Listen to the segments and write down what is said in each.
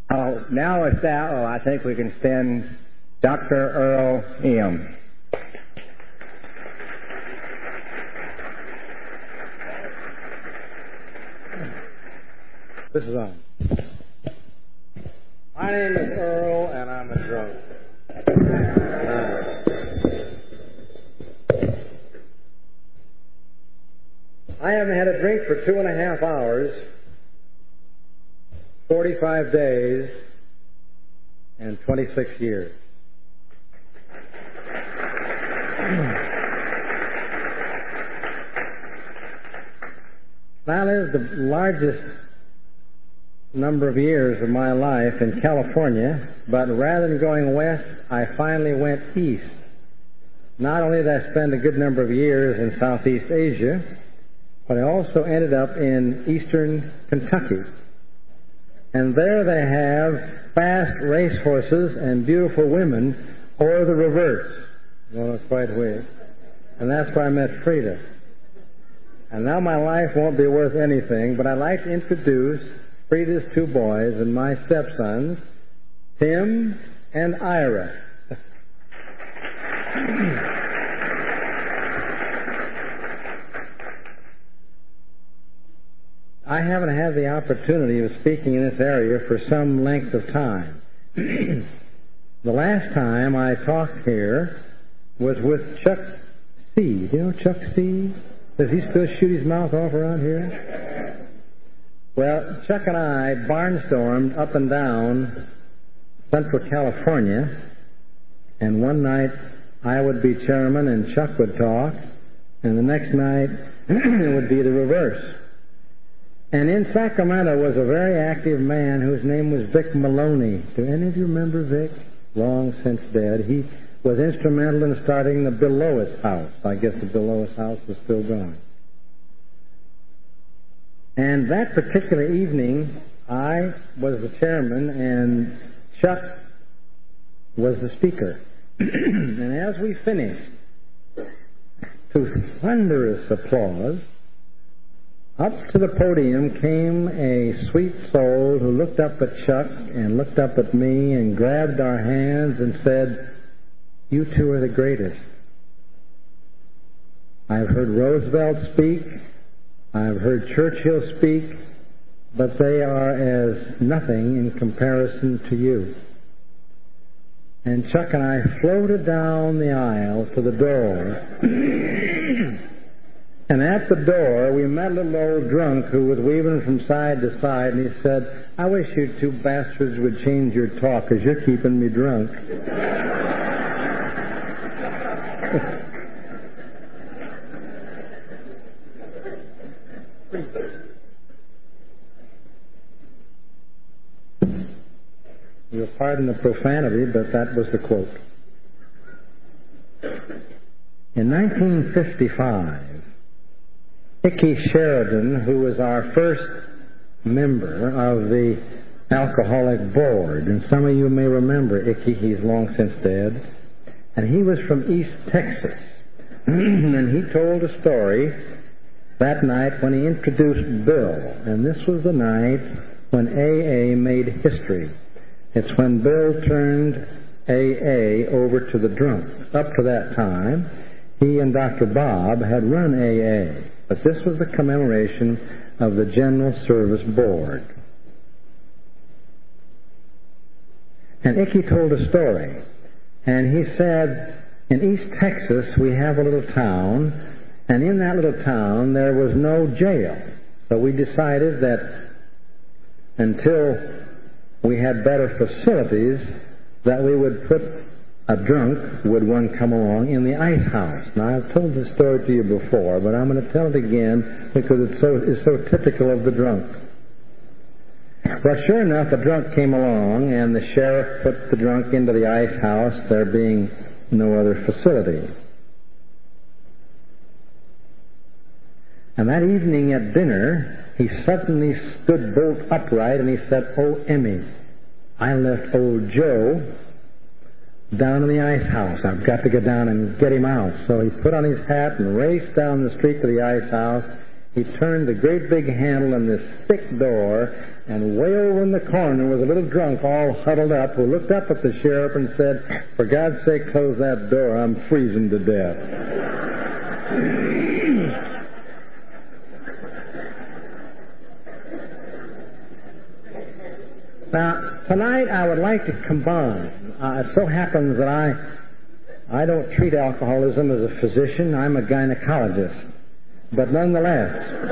Now with that, I think we can stand Dr. Earl Eam. This is on. My name is Earl, and I'm a drunk. I haven't had a drink for 2.5 hours, 45 days, and 26 years. I lived the largest number of years of my life in California, but rather than going west, I finally went east. Not only did I spend a good number of years in Southeast Asia, but I also ended up in eastern Kentucky. And there they have fast racehorses and beautiful women, or the reverse. Well, it's quite weird. And that's where I met Frida. And now my life won't be worth anything, but I'd like to introduce Frida's 2 boys and my stepsons, Tim and Ira. I haven't had the opportunity of speaking in this area for some length of time. The last time I talked here was with Chuck C. Do you know Chuck C? Does he still shoot his mouth off around here? Well, Chuck and I barnstormed up and down Central California, and one night I would be chairman and Chuck would talk, and the next night it would be the reverse. And in Sacramento was a very active man whose name was Vic Maloney. Do any of you remember Vic? Long since dead. He was instrumental in starting the Bill Lois House. I guess the Bill Lois House is still going. And that particular evening, I was the chairman and Chuck was the speaker. And as we finished, to thunderous applause, up to the podium came a sweet soul who looked up at Chuck and looked up at me and grabbed our hands and said, "You two are the greatest. I've heard Roosevelt speak, I've heard Churchill speak, but they are as nothing in comparison to you." And Chuck and I floated down the aisle to the door. And at the door, we met a little old drunk who was weaving from side to side, and he said, "I wish you 2 bastards would change your talk, because you're keeping me drunk." You'll pardon the profanity, but that was the quote. In 1955, Icky Sheridan, who was our first member of the Alcoholic Board, and some of you may remember Icky, he's long since dead, and he was from East Texas. And he told a story that night when he introduced Bill, and this was the night when AA made history. It's when Bill turned AA over to the drunks. Up to that time, he and Dr. Bob had run AA. But this was the commemoration of the General Service Board. And Icky told a story. And he said, in East Texas, we have a little town, and in that little town there was no jail. So we decided that until we had better facilities, that we would put a drunk, would one come along, in the ice house. Now, I've told this story to you before, but I'm going to tell it again because it's so typical of the drunk. Well, sure enough, the drunk came along, and the sheriff put the drunk into the ice house, there being no other facility. And that evening at dinner, he suddenly stood bolt upright, and he said, "Oh, Emmy, I left old Joe down in the ice house. I've got to get down and get him out." So he put on his hat and raced down the street to the ice house. He turned the great big handle on this thick door, And way over in the corner was a little drunk all huddled up who looked up at the sheriff and said, "For God's sake, close that door. I'm freezing to death." Now, tonight I would like to combine. It so happens that I don't treat alcoholism as a physician. I'm a gynecologist. But nonetheless,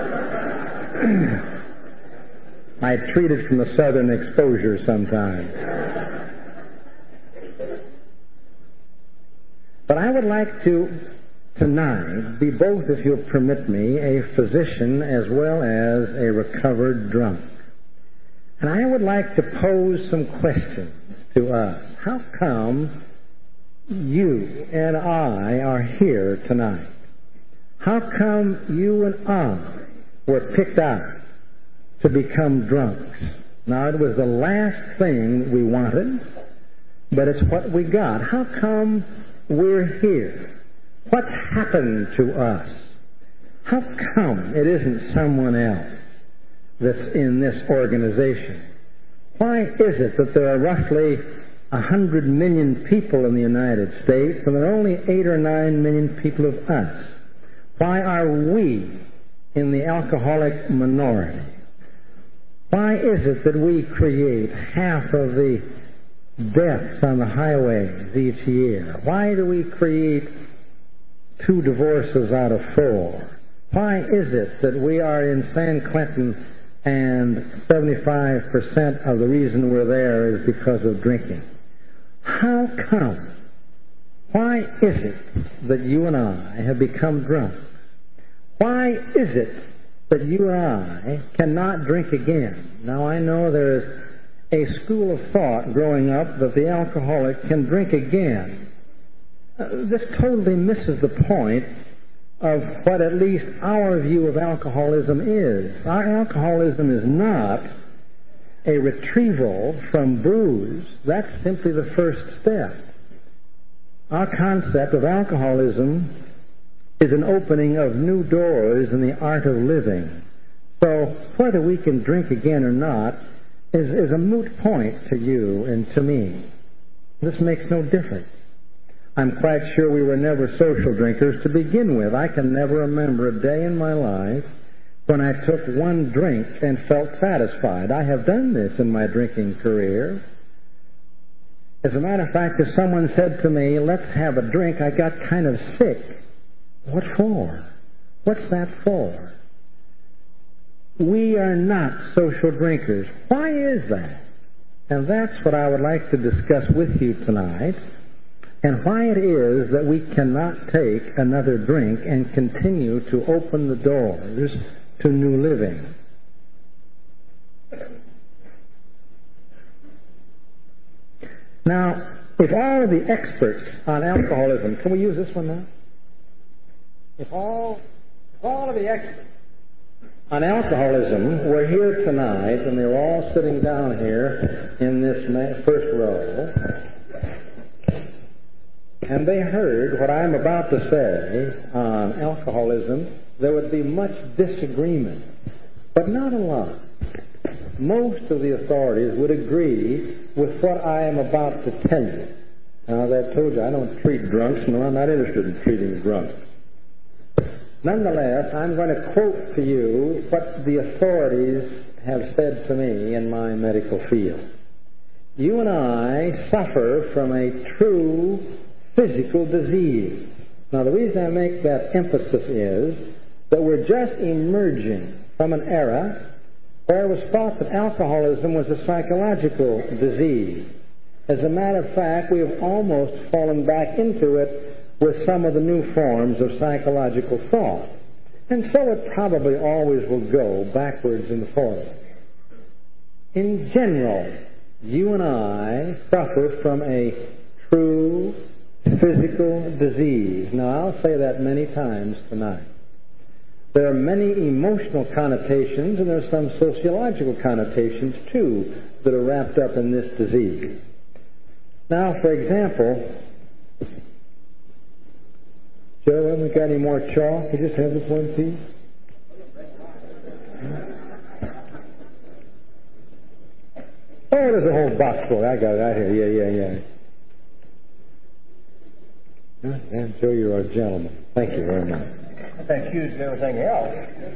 I treat it from the southern exposure sometimes. But I would like to, tonight, be both, if you'll permit me, a physician as well as a recovered drunk. And I would like to pose some questions to us. How come you and I are here tonight? How come you and I were picked out to become drunks? Now, it was the last thing we wanted, but it's what we got. How come we're here? What's happened to us? How come it isn't someone else that's in this organization? Why is it that there are roughly 100 million people in the United States and there are only 8 or 9 million people of us? Why are we in the alcoholic minority? Why is it that we create half of the deaths on the highways each year? Why do we create 2 divorces out of 4? Why is it that we are in San Quentin and 75% of the reason we're there is because of drinking? How come? Why is it that you and I have become drunk? Why is it that you and I cannot drink again? Now, I know there is a school of thought growing up that the alcoholic can drink again. This totally misses the point of what at least our view of alcoholism is. Our alcoholism is not a retrieval from booze. That's simply the first step. Our concept of alcoholism is an opening of new doors in the art of living. So whether we can drink again or not is a moot point to you and to me. This makes no difference. I'm quite sure we were never social drinkers to begin with. I can never remember a day in my life when I took one drink and felt satisfied. I have done this in my drinking career. As a matter of fact, if someone said to me, "Let's have a drink," I got kind of sick. What for? What's that for? We are not social drinkers. Why is that? And that's what I would like to discuss with you tonight, and why it is that we cannot take another drink and continue to open the doors to new living. Now, if all of the experts on alcoholism, can we use this one now? If all of the experts on alcoholism were here tonight, and they were all sitting down here in this first row, and they heard what I'm about to say on alcoholism, there would be much disagreement, but not a lot. Most of the authorities would agree with what I am about to tell you. Now, as I've told you, I don't treat drunks, nor I'm not interested in treating drunks. Nonetheless, I'm going to quote to you what the authorities have said to me in my medical field. You and I suffer from a true physical disease. Now, the reason I make that emphasis is that we're just emerging from an era where it was thought that alcoholism was a psychological disease. As a matter of fact, we have almost fallen back into it with some of the new forms of psychological thought. And so it probably always will go backwards and forwards. In general, you and I suffer from a true physical disease. Now, I'll say that many times tonight. There are many emotional connotations, and there are some sociological connotations, too, that are wrapped up in this disease. Now, for example, Joe, haven't we got any more chalk? You just have this one piece? Oh, there's a whole box full. I got it right here. Yeah. And Joe, you're a gentleman. Thank you very much. That's huge and everything else.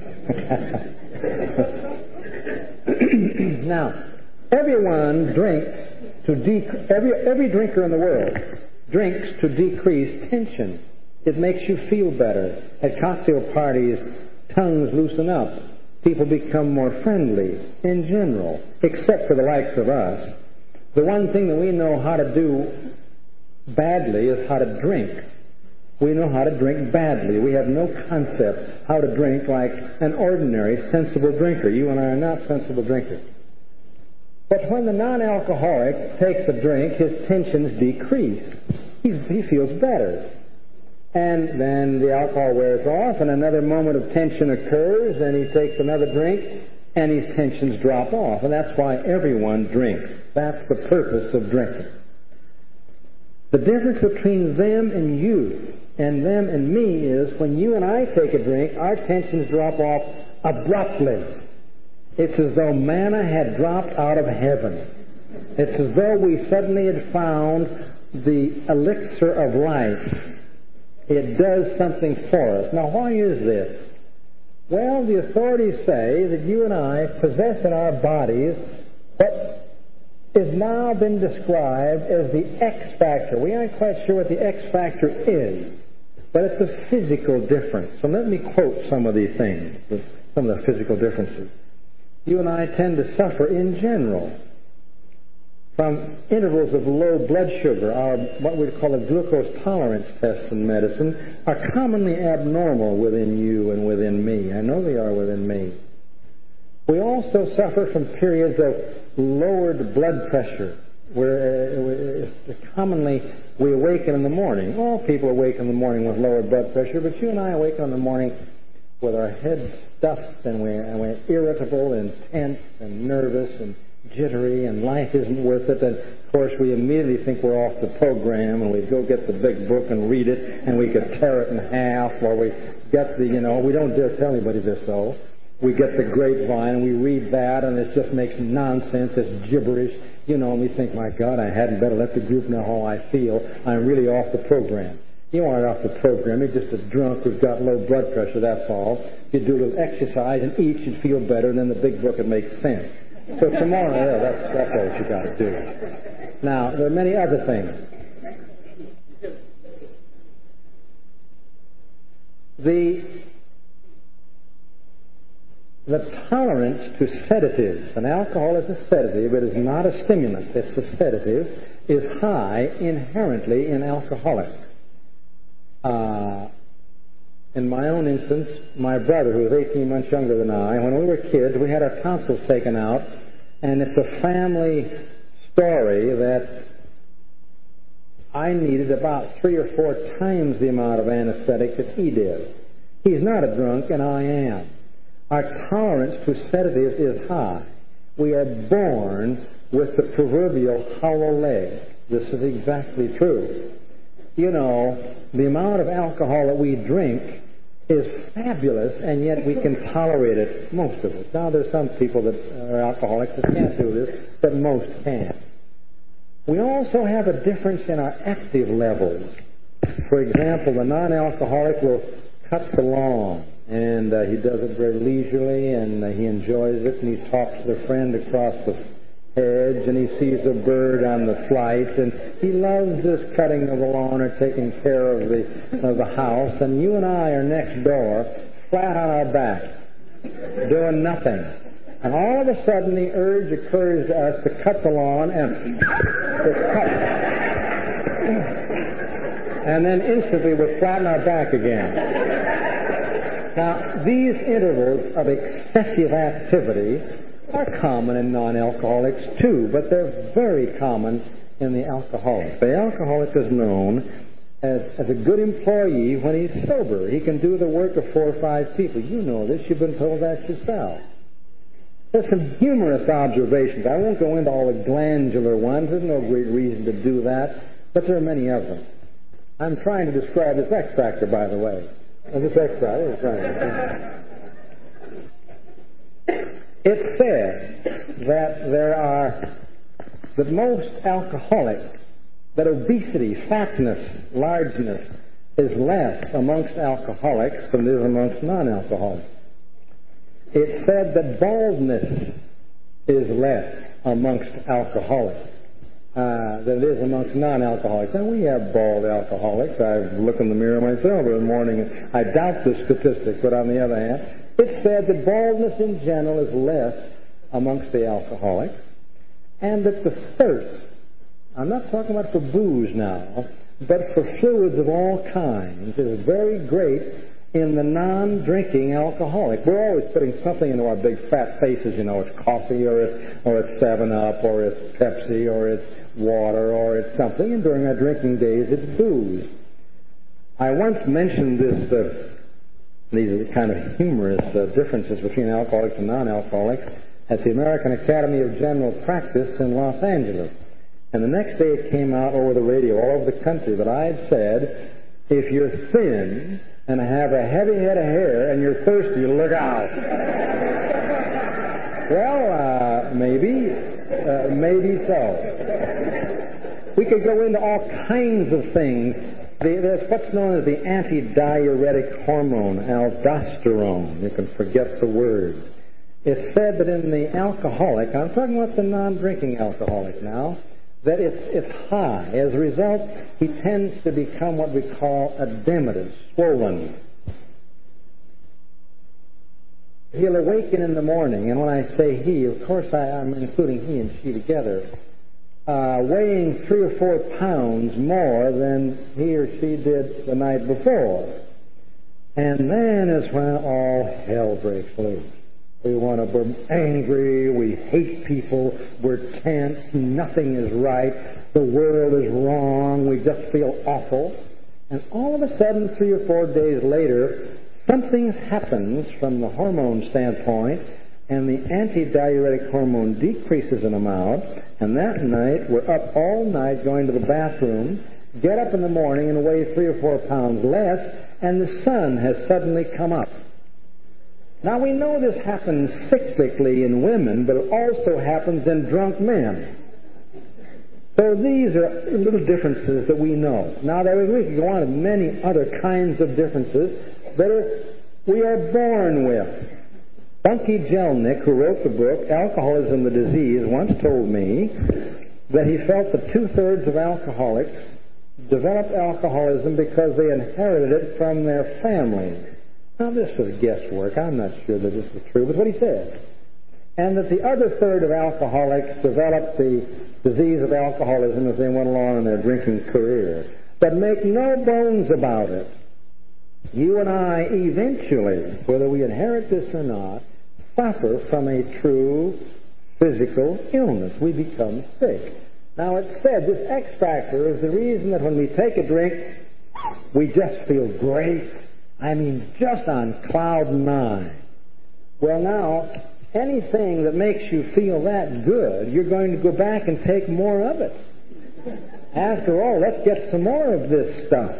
Now, everyone drinks to every drinker in the world drinks to decrease tension. It makes you feel better. At cocktail parties, tongues loosen up. People become more friendly in general, except for the likes of us. The one thing that we know how to do badly is how to drink. We know how to drink badly. We have no concept how to drink like an ordinary, sensible drinker. You and I are not sensible drinkers. But when the non-alcoholic takes a drink, his tensions decrease. He feels better. And then the alcohol wears off, and another moment of tension occurs, and he takes another drink, and his tensions drop off. And that's why everyone drinks. That's the purpose of drinking. The difference between them and you and them and me is when you and I take a drink, our tensions drop off abruptly. It's as though manna had dropped out of heaven. It's as though we suddenly had found the elixir of life. It does something for us. Now, why is this? Well, the authorities say that you and I possess in our bodies what has now been described as the X factor. We aren't quite sure what the X factor is, but it's a physical difference. So let me quote some of these things, some of the physical differences. You and I tend to suffer in general from intervals of low blood sugar. Our what we call a glucose tolerance test in medicine are commonly abnormal within you and within me. I know they are within me. We also suffer from periods of lowered blood pressure, where commonly we awaken in the morning. All people awaken in the morning with lowered blood pressure, but you and I awaken in the morning with our heads stuffed, and we're irritable and tense and nervous and jittery, and life isn't worth it. And of course, we immediately think we're off the program, and we go get the big book and read it, and we could tear it in half, or we get we don't dare tell anybody this though. We get the grapevine and we read that, and it just makes nonsense. It's gibberish, and we think, my God, I hadn't better let the group know how I feel. I'm really off the program. You aren't off the program. You're just a drunk who's got low blood pressure, that's all. You do a little exercise and eat, you'd feel better, and then the big book would make sense. So tomorrow, that's all you got to do. Now, there are many other things. The tolerance to sedatives, and alcohol is a sedative, it is not a stimulant, it's a sedative, is high inherently in alcoholics. In my own instance, my brother, who was 18 months younger than I, when we were kids, we had our tonsils taken out, and it's a family story that I needed about 3 or 4 times the amount of anesthetic that he did. He's not a drunk, and I am. Our tolerance to sedatives is high. We are born with the proverbial hollow leg. This is exactly true. The amount of alcohol that we drink is fabulous, and yet we can tolerate it, most of it. Now, there's some people that are alcoholics that can't do this, but most can. We also have a difference in our active levels. For example, the non-alcoholic will cut the lawn, and he does it very leisurely, and he enjoys it, and he talks to the friend across the hedge, and he sees a bird on the flight, and he loves this cutting of the lawn or taking care of the house. And you and I are next door, flat on our back, doing nothing. And all of a sudden, the urge occurs to us to cut the lawn, and it's cut. And then instantly, we're flat on our back again. Now, these intervals of excessive activity are common in non-alcoholics too, but they're very common in the alcoholic. The alcoholic is known as a good employee when he's sober. He can do the work of 4 or 5 people. You know this. You've been told that yourself. There's some humorous observations. I won't go into all the glandular ones. There's no great reason to do that, but there are many of them. I'm trying to describe this X factor, by the way. This X factor. It's said that there are that most alcoholics, that obesity, fatness, largeness is less amongst alcoholics than it is amongst non-alcoholics. It's said that baldness is less amongst alcoholics than it is amongst non-alcoholics. And we have bald alcoholics. I look in the mirror myself every morning, and I doubt this statistic, but on the other hand, it's said that baldness in general is less amongst the alcoholics, and that the thirst, I'm not talking about for booze now, but for fluids of all kinds, is very great in the non-drinking alcoholic. We're always putting something into our big fat faces, it's coffee, or it's 7-Up, or it's Pepsi, or it's water, or it's something, and during our drinking days, it's booze. I once mentioned these are the kind of humorous differences between alcoholics and non-alcoholics at the American Academy of General Practice in Los Angeles. And the next day it came out over the radio all over the country that I had said, if you're thin and have a heavy head of hair and you're thirsty, look out. Well, maybe so. We could go into all kinds of things. There's what's known as the antidiuretic hormone, aldosterone. You can forget the word. It's said that in the alcoholic, I'm talking about the non-drinking alcoholic now, that it's high. As a result, he tends to become what we call edematous, swollen. He'll awaken in the morning, and when I say he, of course I'm including he and she together, weighing 3 or 4 pounds more than he or she did the night before. And then is when all hell breaks loose. We're angry, we hate people, we're tense, nothing is right, the world is wrong, we just feel awful. And all of a sudden, 3 or 4 days later, something happens from the hormone standpoint, and the antidiuretic hormone decreases in amount, and that night we're up all night going to the bathroom, get up in the morning and weigh 3 or 4 pounds less, and the sun has suddenly come up. Now, we know this happens cyclically in women, but it also happens in drunk men. So these are little differences that we know. Now, we could go on to many other kinds of differences that we are born with. Bunky Jelnick, who wrote the book Alcoholism, the Disease, once told me that he felt that 2/3 of alcoholics developed alcoholism because they inherited it from their family. Now, this was guesswork. I'm not sure that this is true, but what he said. And that the other third of alcoholics developed the disease of alcoholism as they went along in their drinking career. But make no bones about it. You and I eventually, whether we inherit this or not, suffer from a true physical illness. We become sick. Now, it's said this X factor is the reason that when we take a drink, we just feel great. I mean, just on cloud 9. Well, now, anything that makes you feel that good, you're going to go back and take more of it. After all, let's get some more of this stuff.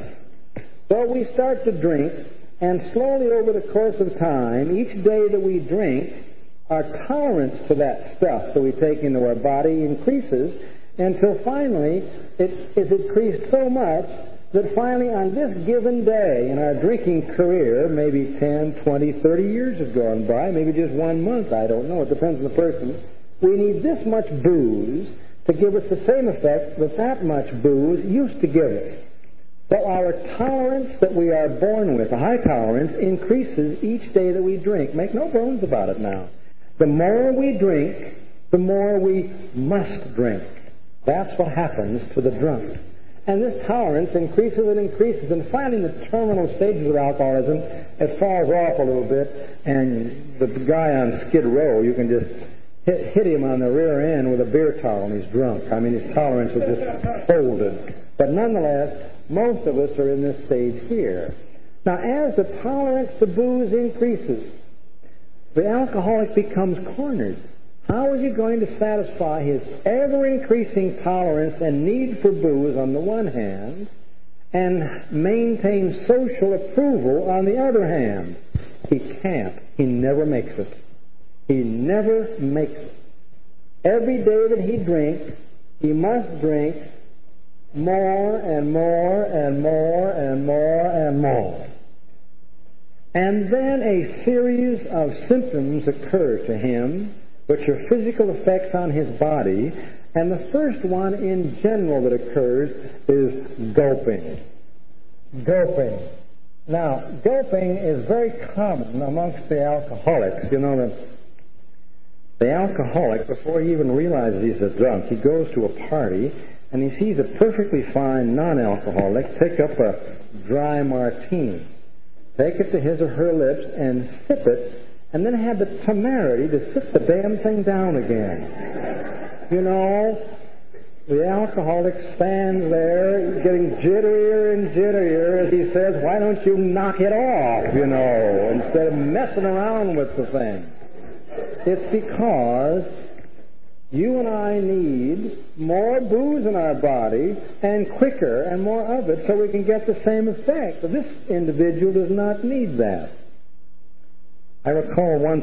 So we start to drink, and slowly over the course of time, each day that we drink, our tolerance to that stuff that we take into our body increases until finally it is increased so much that finally on this given day in our drinking career, maybe 10, 20, 30 years has gone by, maybe just 1 month, I don't know, it depends on the person, we need this much booze to give us the same effect that much booze used to give us. So our tolerance that we are born with, a high tolerance, increases each day that we drink. Make no bones about it now. The more we drink, the more we must drink. That's what happens to the drunk. And this tolerance increases and increases, and finally in the terminal stages of alcoholism, it falls off a little bit, and the guy on Skid Row, you can just hit him on the rear end with a beer towel and he's drunk. I mean, his tolerance is just folded. But nonetheless, most of us are in this stage here. Now, as the tolerance to booze increases, the alcoholic becomes cornered. How is he going to satisfy his ever-increasing tolerance and need for booze on the one hand and maintain social approval on the other hand? He can't. He never makes it. He never makes it. Every day that he drinks, he must drink more and more and more and more and more. And then a series of symptoms occur to him, which are physical effects on his body. And the first one in general that occurs is gulping. Gulping. Now, gulping is very common amongst the alcoholics. You know, the alcoholic, before he even realizes he's a drunk, he goes to a party and he sees a perfectly fine non-alcoholic take up a dry martini, take it to his or her lips and sip it, and then have the temerity to sit the damn thing down again. You know, the alcoholic stands there getting jitterier and jitterier as he says, why don't you knock it off, you know, instead of messing around with the thing. It's because you and I need more booze in our body and quicker and more of it so we can get the same effect. But this individual does not need that. I recall once,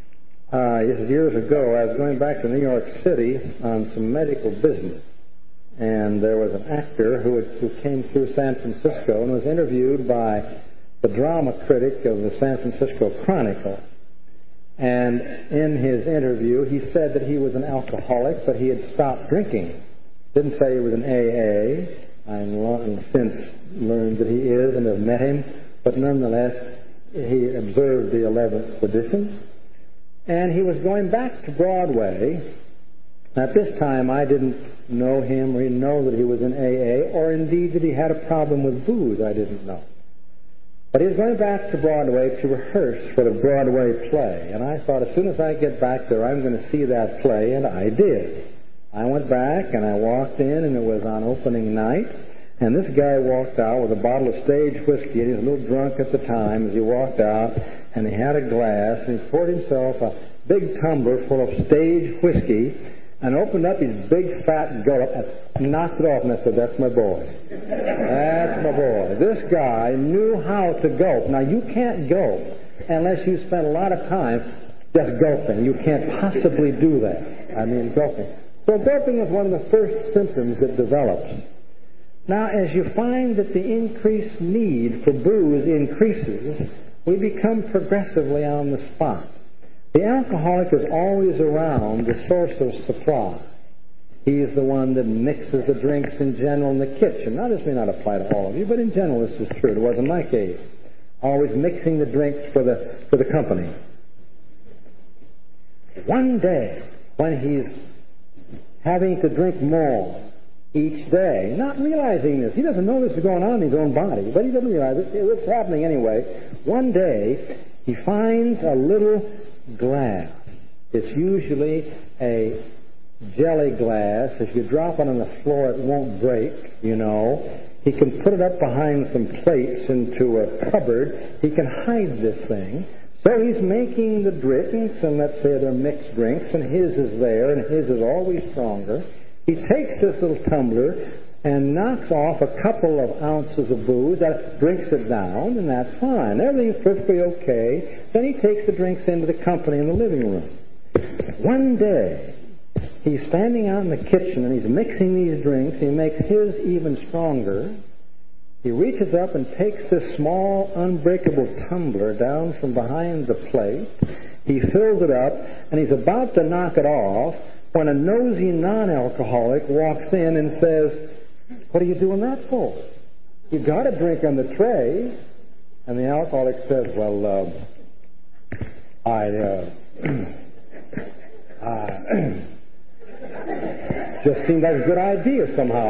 years ago, I was going back to New York City on some medical business. And there was an actor who came through San Francisco and was interviewed by the drama critic of the San Francisco Chronicle. And in his interview, he said that he was an alcoholic, but he had stopped drinking. Didn't say he was an AA. I've long since learned that he is and have met him. But nonetheless, he observed the 11th edition. And he was going back to Broadway. At this time, I didn't know him or even know that he was in AA, or indeed that he had a problem with booze. I didn't know. But he was going back to Broadway to rehearse for the Broadway play. And I thought, as soon as I get back there, I'm going to see that play, and I did. I went back, and I walked in, and it was on opening night. And this guy walked out with a bottle of stage whiskey, and he was a little drunk at the time as he walked out, and he had a glass, and he poured himself a big tumbler full of stage whiskey, and opened up his big fat gullet and knocked it off, and I said, that's my boy. That's my boy. This guy knew how to gulp. Now, you can't gulp unless you spend a lot of time just gulping. You can't possibly do that. I mean, gulping. So gulping is one of the first symptoms that develops. Now, as you find that the increased need for booze increases, we become progressively on the spot. The alcoholic is always around the source of supply. He is the one that mixes the drinks in general in the kitchen. Now, this may not apply to all of you, but in general this is true. It was in my case. Always mixing the drinks for the company. One day, when he's having to drink more each day, not realizing this, he doesn't know this is going on in his own body, but he doesn't realize it. It's happening anyway. One day, he finds a little glass. It's usually a jelly glass. If you drop it on the floor, it won't break, you know. He can put it up behind some plates into a cupboard. He can hide this thing. So he's making the drinks, and let's say they're mixed drinks, and his is there, and his is always stronger. He takes this little tumbler and knocks off a couple of ounces of booze, that drinks it down, and that's fine. Everything's perfectly okay. Then he takes the drinks into the company in the living room. One day, he's standing out in the kitchen, and he's mixing these drinks. He makes his even stronger. He reaches up and takes this small, unbreakable tumbler down from behind the plate. He fills it up, and he's about to knock it off when a nosy non-alcoholic walks in and says, what are you doing that for? You got a drink on the tray. And the alcoholic says, well, I just seemed like a good idea somehow.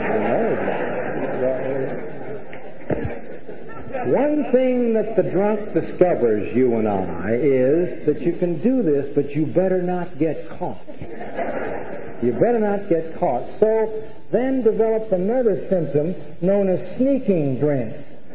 One thing that the drunk discovers, you and I, is that you can do this, but you better not get caught. You better not get caught. So then develops another symptom known as sneaking drink.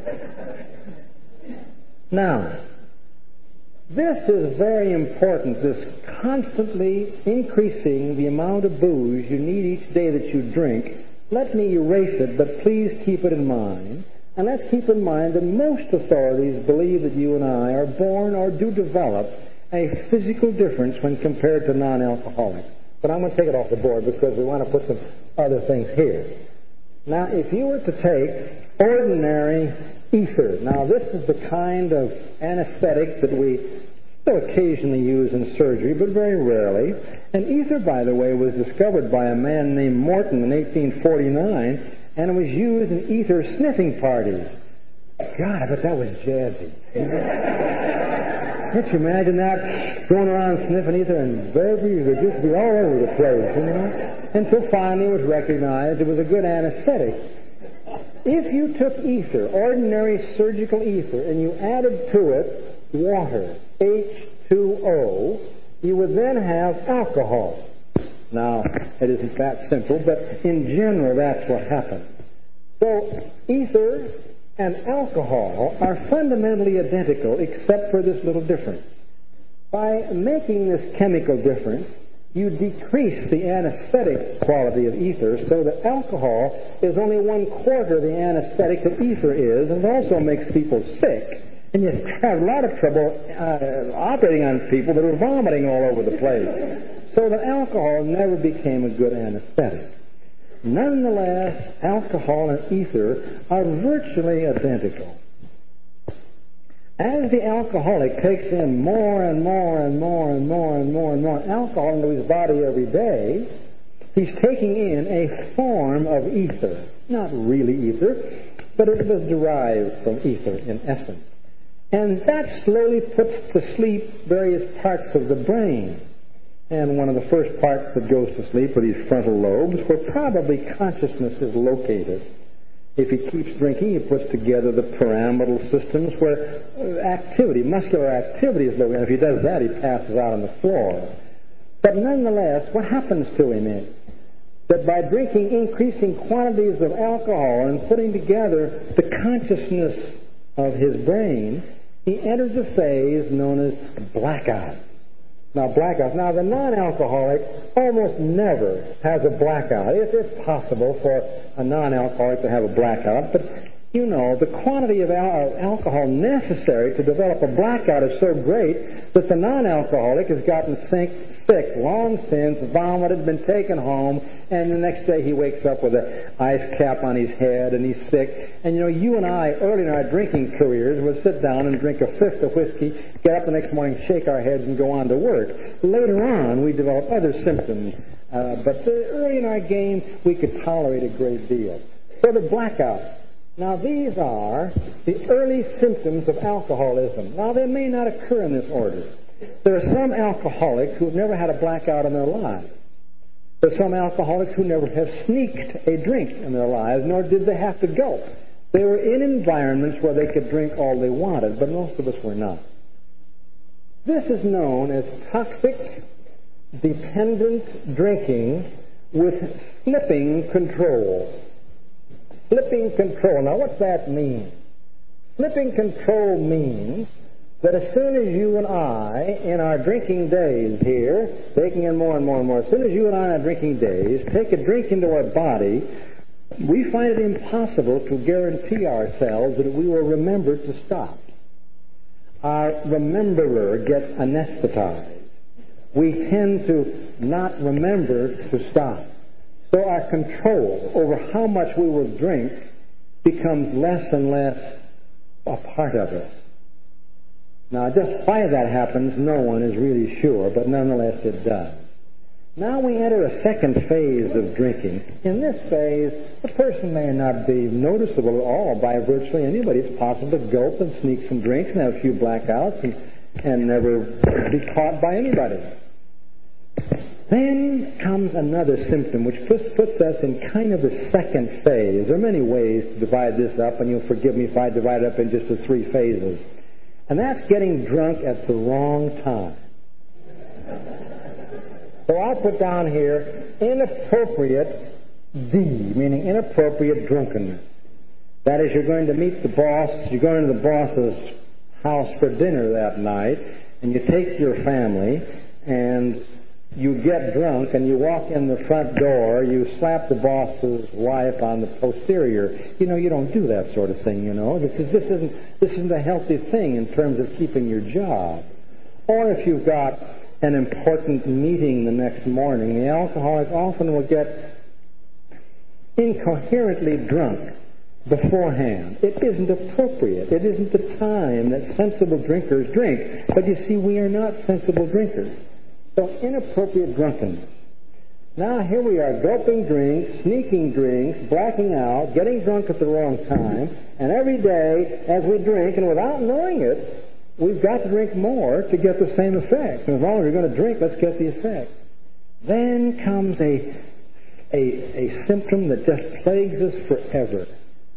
Now, this is very important, this constantly increasing the amount of booze you need each day that you drink. Let me erase it, but please keep it in mind. And let's keep in mind that most authorities believe that you and I are born or do develop a physical difference when compared to non-alcoholics. But I'm going to take it off the board because we want to put some other things here. Now, if you were to take ordinary ether, now this is the kind of anesthetic that we still occasionally use in surgery, but very rarely. And ether, by the way, was discovered by a man named Morton in 1849, and it was used in ether sniffing parties. God, I bet that was jazzy. Can't you imagine that? Going around sniffing ether, and babies would just be all over the place, you know? Until finally it was recognized it was a good anesthetic. If you took ether, ordinary surgical ether, and you added to it water, H2O, you would then have alcohol. Now, it isn't that simple, but in general, that's what happened. So, ether and alcohol are fundamentally identical except for this little difference. By making this chemical difference, you decrease the anesthetic quality of ether so that alcohol is only 1/4 the anesthetic that ether is, and it also makes people sick. And you have a lot of trouble operating on people that are vomiting all over the place. So that alcohol never became a good anesthetic. Nonetheless, alcohol and ether are virtually identical. As the alcoholic takes in more and more and more and more and more and more alcohol into his body every day, he's taking in a form of ether. Not really ether, but it was derived from ether in essence. And that slowly puts to sleep various parts of the brain. And one of the first parts that goes to sleep are these frontal lobes, where probably consciousness is located. If he keeps drinking, he puts together the pyramidal systems where muscular activity is located. If he does that, he passes out on the floor. But nonetheless, what happens to him is that by drinking increasing quantities of alcohol and putting together the consciousness of his brain, he enters a phase known as blackout. Now, the non-alcoholic almost never has a blackout. It's possible for a non-alcoholic to have a blackout, but you know, the quantity of alcohol necessary to develop a blackout is so great that the non-alcoholic has gotten sick long since, vomited, been taken home, and the next day he wakes up with an ice cap on his head and he's sick. And you know, you and I, early in our drinking careers, would sit down and drink a fifth of whiskey, get up the next morning, shake our heads, and go on to work. Later on, we develop other symptoms, but early in our game, we could tolerate a great deal. So the blackout. Now, these are the early symptoms of alcoholism. Now, they may not occur in this order. There are some alcoholics who have never had a blackout in their lives. There are some alcoholics who never have sneaked a drink in their lives, nor did they have to gulp. They were in environments where they could drink all they wanted, but most of us were not. This is known as toxic dependent drinking with slipping control. Slipping control. Now, what's that mean? Slipping control means that as soon as you and I, in our drinking days here, taking in more and more and more, as soon as you and I in our drinking days take a drink into our body, we find it impossible to guarantee ourselves that we will remember to stop. Our rememberer gets anesthetized. We tend to not remember to stop. So our control over how much we will drink becomes less and less a part of us. Now, just why that happens, no one is really sure, but nonetheless it does. Now we enter a second phase of drinking. In this phase, the person may not be noticeable at all by virtually anybody. It's possible to gulp and sneak some drinks and have a few blackouts and never be caught by anybody. Then comes another symptom which puts us in kind of the second phase. There are many ways to divide this up, and you'll forgive me if I divide it up in just the 3 phases. And that's getting drunk at the wrong time. So I'll put down here inappropriate D, meaning inappropriate drunkenness. That is, you're going to meet the boss, you're going to the boss's house for dinner that night, and you take your family, and you get drunk, and you walk in the front door, you slap the boss's wife on the posterior. You know, you don't do that sort of thing, you know, because this isn't a healthy thing in terms of keeping your job. Or if you've got an important meeting the next morning, the alcoholic often will get incoherently drunk beforehand. It isn't appropriate. It isn't the time that sensible drinkers drink. But you see, we are not sensible drinkers. So inappropriate drunkenness. Now here we are gulping drinks, sneaking drinks, blacking out, getting drunk at the wrong time, and every day as we drink, and without knowing it, we've got to drink more to get the same effect. And as long as you're going to drink, let's get the effect. Then comes a symptom that just plagues us forever.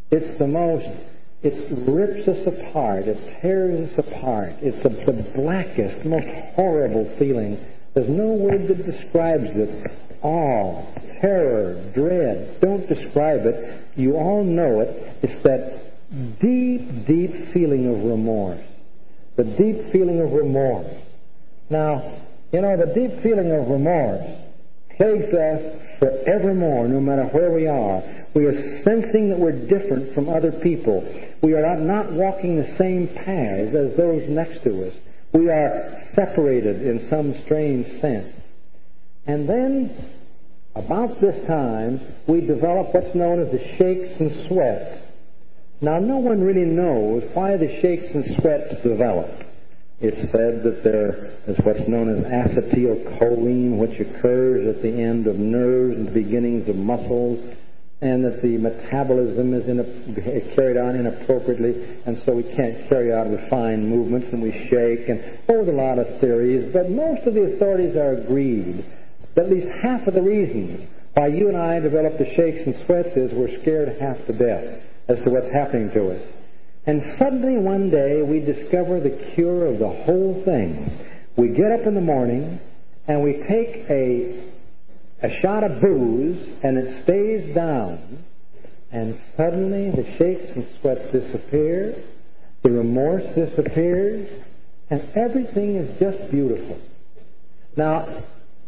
It rips us apart. It tears us apart. It's the blackest, most horrible feeling. There's no word that describes it. Awe, terror, dread. Don't describe it. You all know it. It's that deep, deep feeling of remorse. The deep feeling of remorse. Now, the deep feeling of remorse plagues us forevermore, no matter where we are. We are sensing that we're different from other people. We are not walking the same paths as those next to us. We are separated in some strange sense. And then, about this time, we develop what's known as the shakes and sweats. Now, no one really knows why the shakes and sweats develop. It's said that there is what's known as acetylcholine, which occurs at the end of nerves and the beginnings of muscles, and that the metabolism is carried on inappropriately, and so we can't carry out refined movements, and we shake, and there's a lot of theories, but most of the authorities are agreed that at least half of the reasons why you and I developed the shakes and sweats is we're scared half to death as to what's happening to us. And suddenly one day we discover the cure of the whole thing. We get up in the morning and we take a shot of booze and it stays down, and suddenly the shakes and sweats disappear, the remorse disappears, and everything is just beautiful. Now,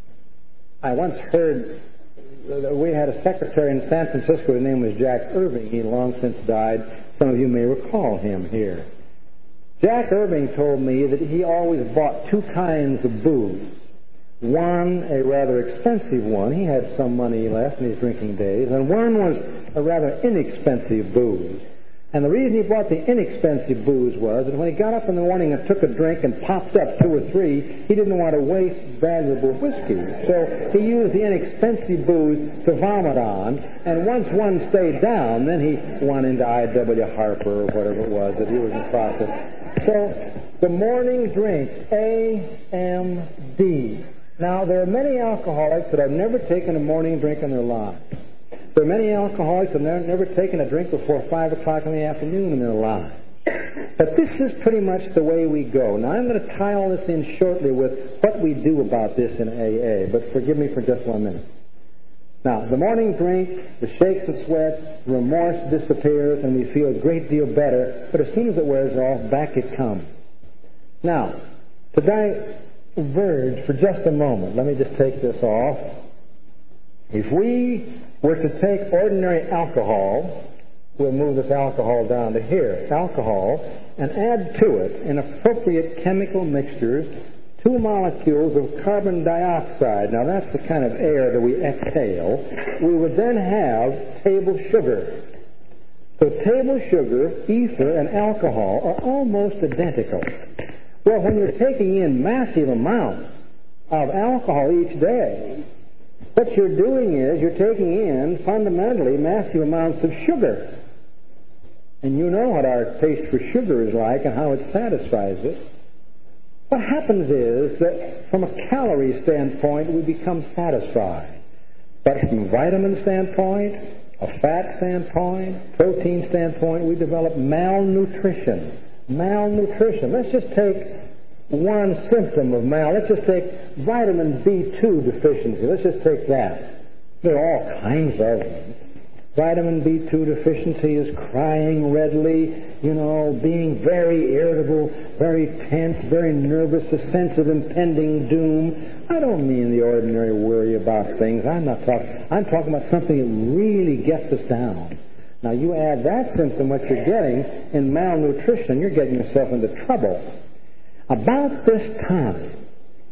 I once heard we had a secretary in San Francisco. His name was Jack Irving. He long since died. Some of you may recall him here. Jack Irving told me that he always bought two kinds of booze. One, a rather expensive one. He had some money left in his drinking days. And one was a rather inexpensive booze. And the reason he bought the inexpensive booze was that when he got up in the morning and took a drink and popped up two or three, he didn't want to waste valuable whiskey. So he used the inexpensive booze to vomit on, and once one stayed down, then he went into I.W. Harper or whatever it was that he was in the process. So the morning drink, A.M.D. Now, there are many alcoholics that have never taken a morning drink in their lives. There are many alcoholics that have never taken a drink before 5 o'clock in the afternoon in their lives. But this is pretty much the way we go. Now, I'm going to tie all this in shortly with what we do about this in AA, but forgive me for just 1 minute. Now, the morning drink, the shakes and sweats, remorse disappears, and we feel a great deal better, but as soon as it wears off, back it comes. Now, to diverge for just a moment, let me just take this off. If we were to take ordinary alcohol, we'll move this alcohol down to here, alcohol, and add to it, in appropriate chemical mixtures, 2 molecules of carbon dioxide. Now, that's the kind of air that we exhale. We would then have table sugar. So table sugar, ether, and alcohol are almost identical. Well, when you're taking in massive amounts of alcohol each day, what you're doing is you're taking in fundamentally massive amounts of sugar. And you know what our taste for sugar is like and how it satisfies us. What happens is that from a calorie standpoint, we become satisfied. But from a vitamin standpoint, a fat standpoint, protein standpoint, we develop malnutrition. Malnutrition. Let's just take one symptom of let's just take vitamin B2 deficiency. Let's just take that. There are all kinds of them. Vitamin B2 deficiency is crying readily, being very irritable, very tense, very nervous, a sense of impending doom. I don't mean the ordinary worry about things. I'm talking about something that really gets us down. Now, you add that symptom, what you're getting in malnutrition, you're getting yourself into trouble. About this time,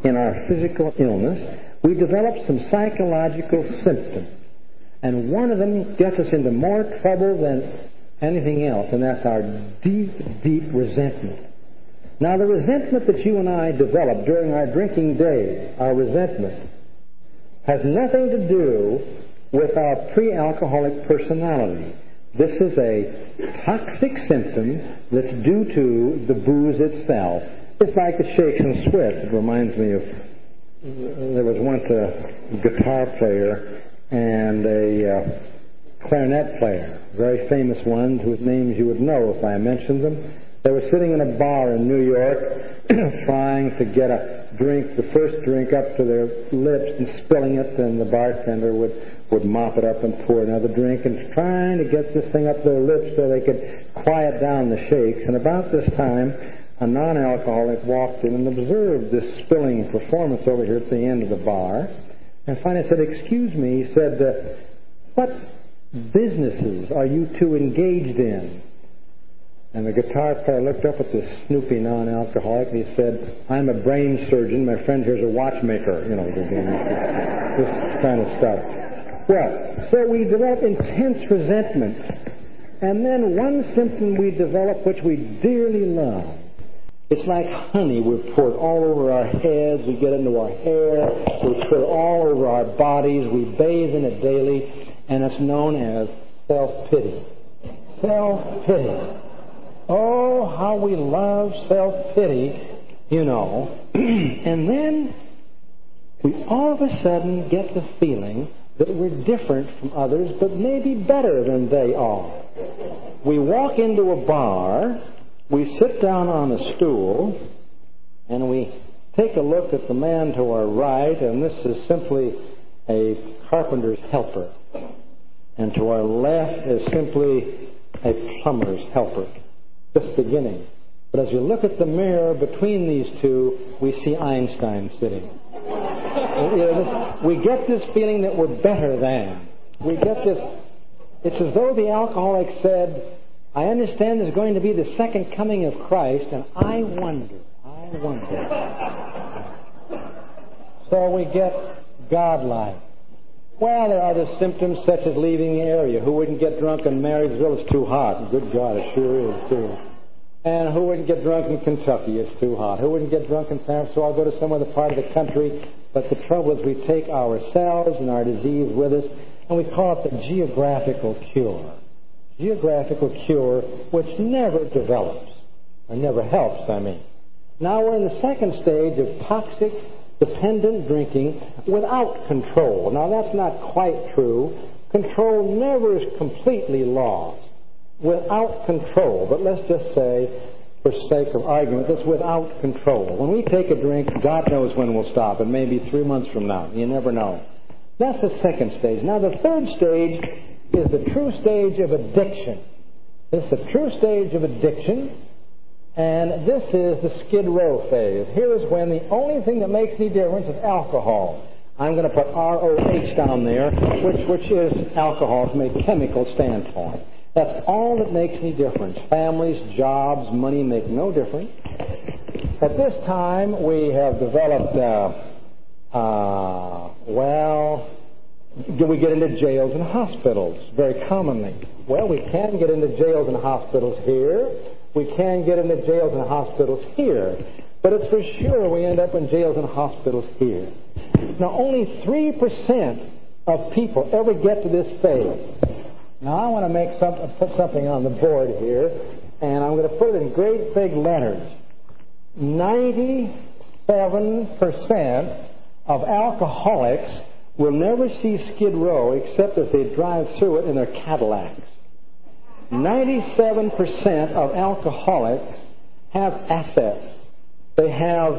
in our physical illness, we develop some psychological symptoms. And one of them gets us into more trouble than anything else, and that's our deep, deep resentment. Now, the resentment that you and I develop during our drinking days, our resentment, has nothing to do with our pre-alcoholic personality. This is a toxic symptom that's due to the booze itself. It's like the shakes and sweats. It reminds me of, there was once a guitar player and a clarinet player, very famous ones whose names you would know if I mentioned them. They were sitting in a bar in New York trying to get a drink, the first drink up to their lips and spilling it, and the bartender would mop it up and pour another drink, and trying to get this thing up their lips so they could quiet down the shakes. And about this time, a non-alcoholic walked in and observed this spilling performance over here at the end of the bar, and finally said, "Excuse me," he said, "what businesses are you two engaged in?" And the guitar player looked up at this snoopy non-alcoholic and he said, "I'm a brain surgeon. My friend here's a watchmaker." You know, this kind of stuff. Well, so we develop intense resentment. And then one symptom we develop which we dearly love. It's like honey. We pour it all over our heads. We get into our hair. We put it all over our bodies. We bathe in it daily. And it's known as self-pity. Self-pity. Oh, how we love self-pity, you know. And then we all of a sudden get the feeling that we're different from others, but maybe better than they are. We walk into a bar, we sit down on a stool, and we take a look at the man to our right, and this is simply a carpenter's helper. And to our left is simply a plumber's helper. Just beginning. But as you look at the mirror between these two, we see Einstein sitting. We get this feeling that we're better than. We get this. It's as though the alcoholic said, "I understand there's going to be the second coming of Christ, and I wonder. So we get godlike. Well, there are other symptoms such as leaving the area. Who wouldn't get drunk in Marysville? It's too hot. Good God, it sure is, too. And who wouldn't get drunk in Kentucky? It's too hot. Who wouldn't get drunk in San Francisco? I'll go to some other part of the country. But the trouble is we take ourselves and our disease with us, and we call it the geographical cure. Geographical cure, which never develops, or never helps, I mean. Now we're in the second stage of toxic, dependent drinking without control. Now that's not quite true. Control never is completely lost. Without control. But let's just say, for sake of argument, that's without control. When we take a drink, God knows when we'll stop. It may be 3 months from now. You never know. That's the second stage. Now the third stage is the true stage of addiction. This is the true stage of addiction. And this is the Skid Row phase. Here is when the only thing that makes any difference is alcohol. I'm going to put ROH down there, which is alcohol from a chemical standpoint. That's all that makes any difference. Families, jobs, money make no difference. At this time, we have developed, we get into jails and hospitals very commonly. Well, we can get into jails and hospitals here. We can get into jails and hospitals here. But it's for sure we end up in jails and hospitals here. Now, only 3% of people ever get to this phase. Now, I want to put something on the board here, and I'm going to put it in great big letters. 97% of alcoholics will never see Skid Row except if they drive through it in their Cadillacs. 97% of alcoholics have assets. They have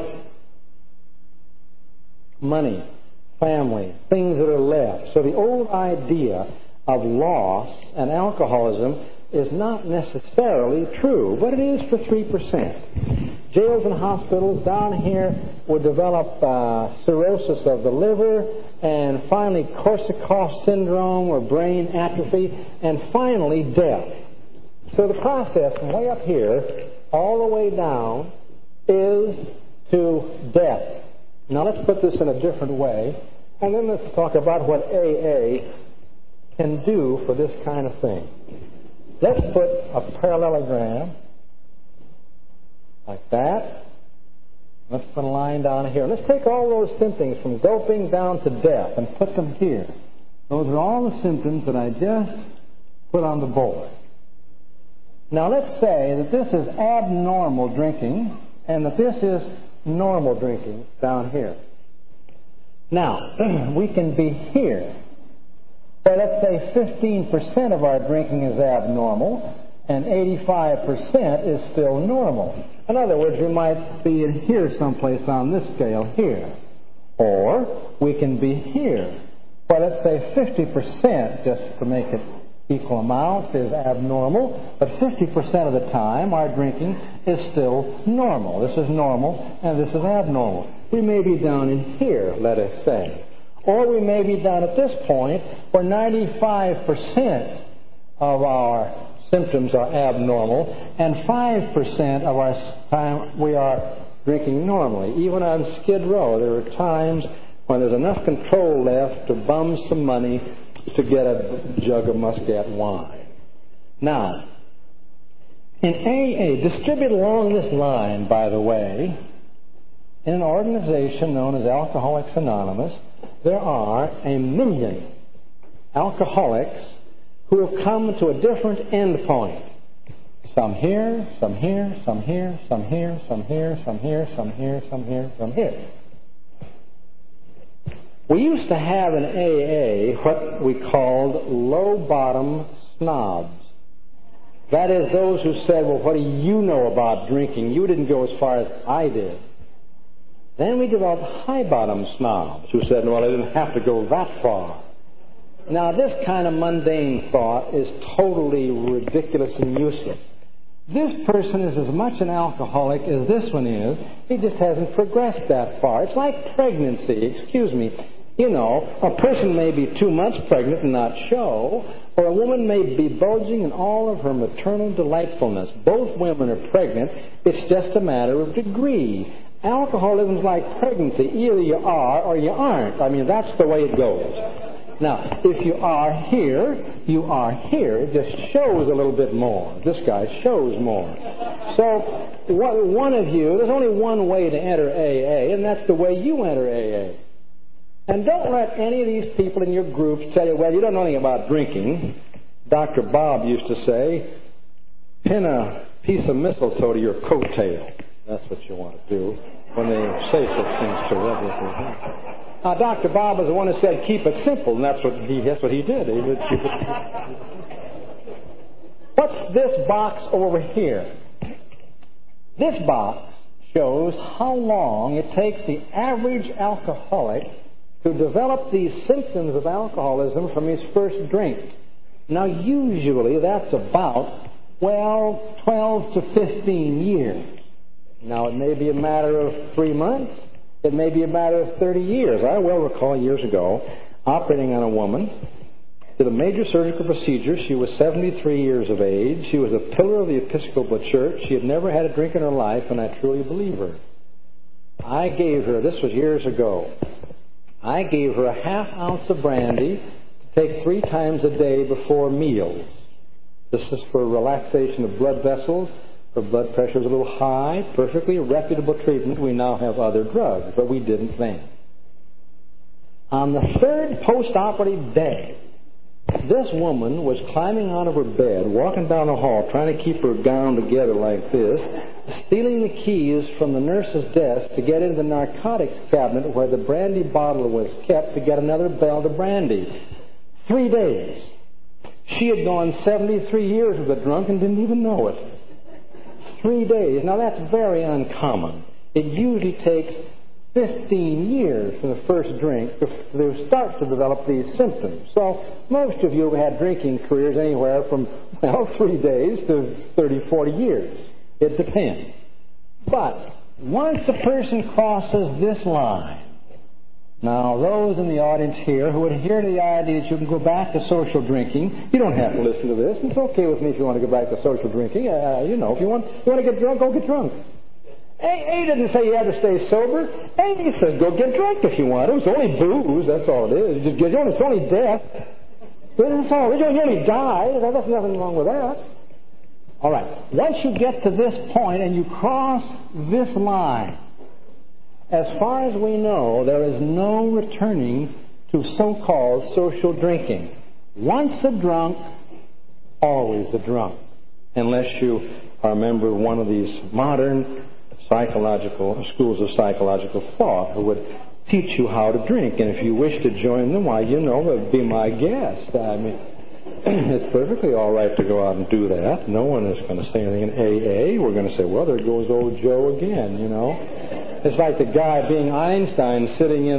money, family, things that are left. So the old idea of loss and alcoholism is not necessarily true, but it is for 3%. Jails and hospitals down here will develop cirrhosis of the liver, and finally Korsakoff syndrome or brain atrophy, and finally death. So the process from way up here all the way down is to death. Now let's put this in a different way, and then let's talk about what AA can do for this kind of thing. Let's put a parallelogram like that. Let's put a line down here. Let's take all those symptoms from doping down to death and put them here. Those are all the symptoms that I just put on the board. Now let's say that this is abnormal drinking and that this is normal drinking down here. Now, we can be here. So let's say 15% of our drinking is abnormal and 85% is still normal. In other words, we might be in here someplace on this scale here. Or we can be here. Well, let's say 50%, just to make it equal amounts, is abnormal, but 50% of the time our drinking is still normal. This is normal and this is abnormal. We may be down in here, let us say. Or we may be down at this point where 95% of our symptoms are abnormal and 5% of our time we are drinking normally. Even on Skid Row, there are times when there's enough control left to bum some money to get a jug of Muscat wine. Now, in AA, distributed along this line, by the way, in an organization known as Alcoholics Anonymous, there are 1 million alcoholics who have come to a different end point. Some here, some here, some here, some here, some here, some here, some here, some here, some here. We used to have in AA what we called low-bottom snobs. That is, those who said, well, what do you know about drinking? You didn't go as far as I did. Then we developed high-bottom snobs who said, well, I didn't have to go that far. Now, this kind of mundane thought is totally ridiculous and useless. This person is as much an alcoholic as this one is. He just hasn't progressed that far. It's like pregnancy. Excuse me. You know, a person may be 2 months pregnant and not show, or a woman may be bulging in all of her maternal delightfulness. Both women are pregnant. It's just a matter of degree. Alcoholism is like pregnancy. Either you are or you aren't. I mean, that's the way it goes. Now, if you are here, you are here. It just shows a little bit more. This guy shows more. So, one of you, there's only one way to enter AA, and that's the way you enter AA. And don't let any of these people in your groups tell you, well, you don't know anything about drinking. Dr. Bob used to say, pin a piece of mistletoe to your coattail. That's what you want to do when they say such things to you. Now, Dr. Bob was the one who said, keep it simple, and that's what he did. He did keep it simple. What's this box over here? This box shows how long it takes the average alcoholic to develop these symptoms of alcoholism from his first drink. Now, usually that's about, 12 to 15 years. Now, it may be a matter of 3 months. It may be a matter of 30 years. I well recall years ago operating on a woman, did a major surgical procedure. She was 73 years of age. She was a pillar of the Episcopal Church. She had never had a drink in her life, and I truly believe her. I gave her, this was years ago, I gave her a half ounce of brandy to take 3 times a day before meals. This is for relaxation of blood vessels. Her blood pressure was a little high, perfectly reputable treatment. We now have other drugs, but we didn't then. On the 3rd post-operative day, this woman was climbing out of her bed, walking down the hall, trying to keep her gown together like this, stealing the keys from the nurse's desk to get into the narcotics cabinet where the brandy bottle was kept to get another belt of brandy. 3 days. She had gone 73 years with a drunk and didn't even know it. 3 days. Now, that's very uncommon. It usually takes 15 years from the first drink to start to develop these symptoms. So most of you have had drinking careers anywhere from, 3 days to 30, 40 years. It depends. But once a person crosses this line, now those in the audience here who adhere to the idea that you can go back to social drinking, you don't have to listen to this. It's okay with me if you want to go back to social drinking. If you want to get drunk, go get drunk. AA didn't say you had to stay sober. AA says go get drunk if you want. It's only booze, that's all it is. It's only death. That's all. You only die. There's nothing wrong with that. All right. Once you get to this point and you cross this line, as far as we know, there is no returning to so-called social drinking. Once a drunk, always a drunk. Unless you are a member of one of these modern schools of psychological thought who would teach you how to drink. And if you wish to join them, why, be my guest. I mean, it's perfectly all right to go out and do that. No one is going to say anything in AA. We're going to say, well, there goes old Joe again, It's like the guy being Einstein sitting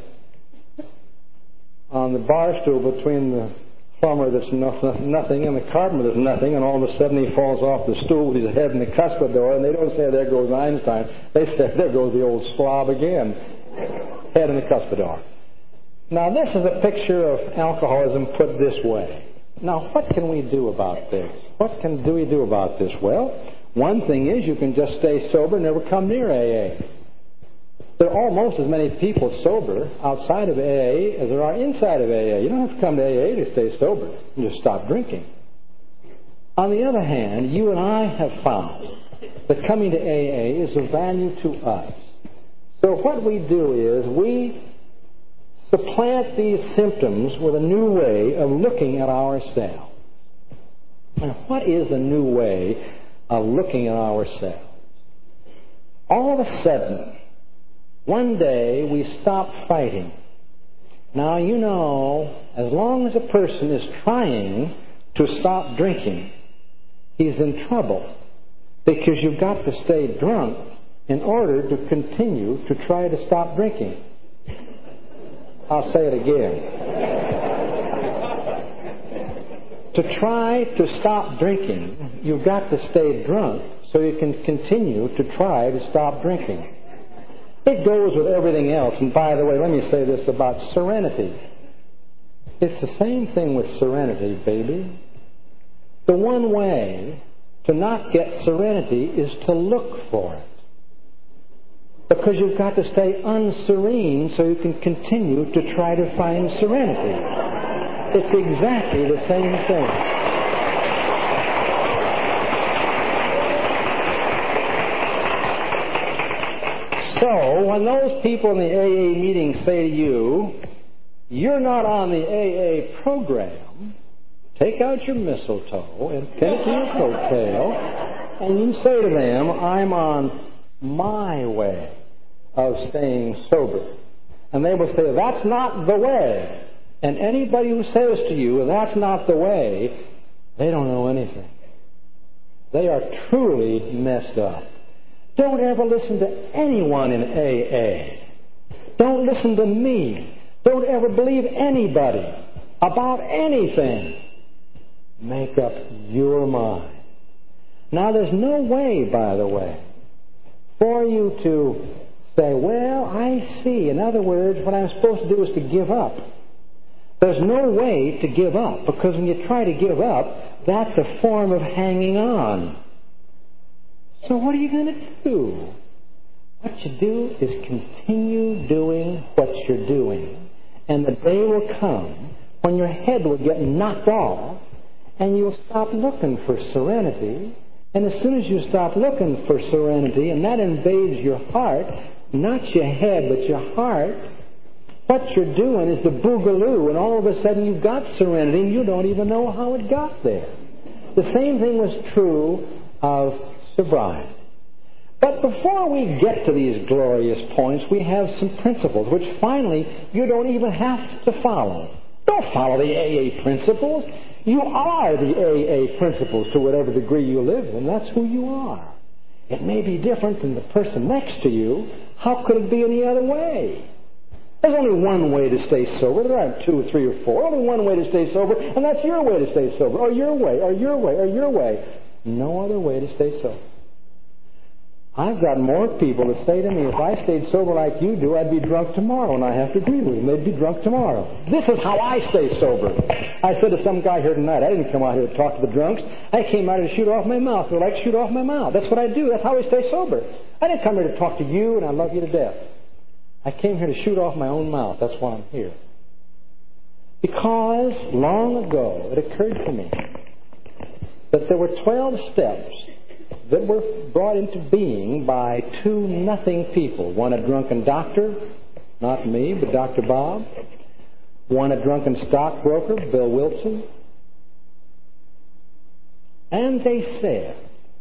on the bar stool between the plumber that's nothing and the carpenter that's nothing, and all of a sudden he falls off the stool with his head in the cuspidor, and they don't say, there goes Einstein. They say, there goes the old slob again. Head in the cuspidor. Now, this is a picture of alcoholism put this way. Now, what can we do about this? What do we do about this? Well, one thing is you can just stay sober and never come near AA. There are almost as many people sober outside of AA as there are inside of AA. You don't have to come to AA to stay sober. You just stop drinking. On the other hand, you and I have found that coming to AA is of value to us. So what we do is we supplant these symptoms with a new way of looking at ourselves. Now, what is a new way of looking at ourselves? All of a sudden, one day we stop fighting. Now, as long as a person is trying to stop drinking, he's in trouble because you've got to stay drunk in order to continue to try to stop drinking. I'll say it again. To try to stop drinking, you've got to stay drunk so you can continue to try to stop drinking. It goes with everything else. And by the way, let me say this about serenity. It's the same thing with serenity, baby. The one way to not get serenity is to look for it. Because you've got to stay unserene so you can continue to try to find serenity. It's exactly the same thing. So, when those people in the AA meeting say to you, you're not on the AA program, take out your mistletoe and pin it to your coattail, and you say to them, I'm on my way of staying sober. And they will say, that's not the way. And anybody who says to you, that's not the way, they don't know anything. They are truly messed up. Don't ever listen to anyone in AA. Don't listen to me. Don't ever believe anybody about anything. Make up your mind. Now, there's no way, by the way, for you to say, well, I see. In other words, what I'm supposed to do is to give up. There's no way to give up, because when you try to give up, that's a form of hanging on. So what are you going to do? What you do is continue doing what you're doing. And the day will come when your head will get knocked off and you'll stop looking for serenity. And as soon as you stop looking for serenity and that invades your heart, not your head but your heart, what you're doing is the boogaloo, and all of a sudden you've got serenity and you don't even know how it got there. The same thing was true of sobriety. But before we get to these glorious points, we have some principles which finally you don't even have to follow. Don't follow the AA principles. You are the AA principles to whatever degree you live in. That's who you are. It may be different than the person next to you. How could it be any other way? There's only one way to stay sober. There aren't two or three or four. Only one way to stay sober, and that's your way to stay sober, or your way, or your way, or your way. No other way to stay sober. I've got more people that say to me, if I stayed sober like you do, I'd be drunk tomorrow, and I have to agree with them. They'd be drunk tomorrow. This is how I stay sober. I said to some guy here tonight, I didn't come out here to talk to the drunks. I came out here to shoot off my mouth. I like to shoot off my mouth. That's what I do. That's how I stay sober. I didn't come here to talk to you, and I love you to death. I came here to shoot off my own mouth. That's why I'm here. Because long ago it occurred to me that there were 12 steps that were brought into being by two nothing people. One a drunken doctor, not me, but Dr. Bob. One a drunken stockbroker, Bill Wilson. And they said,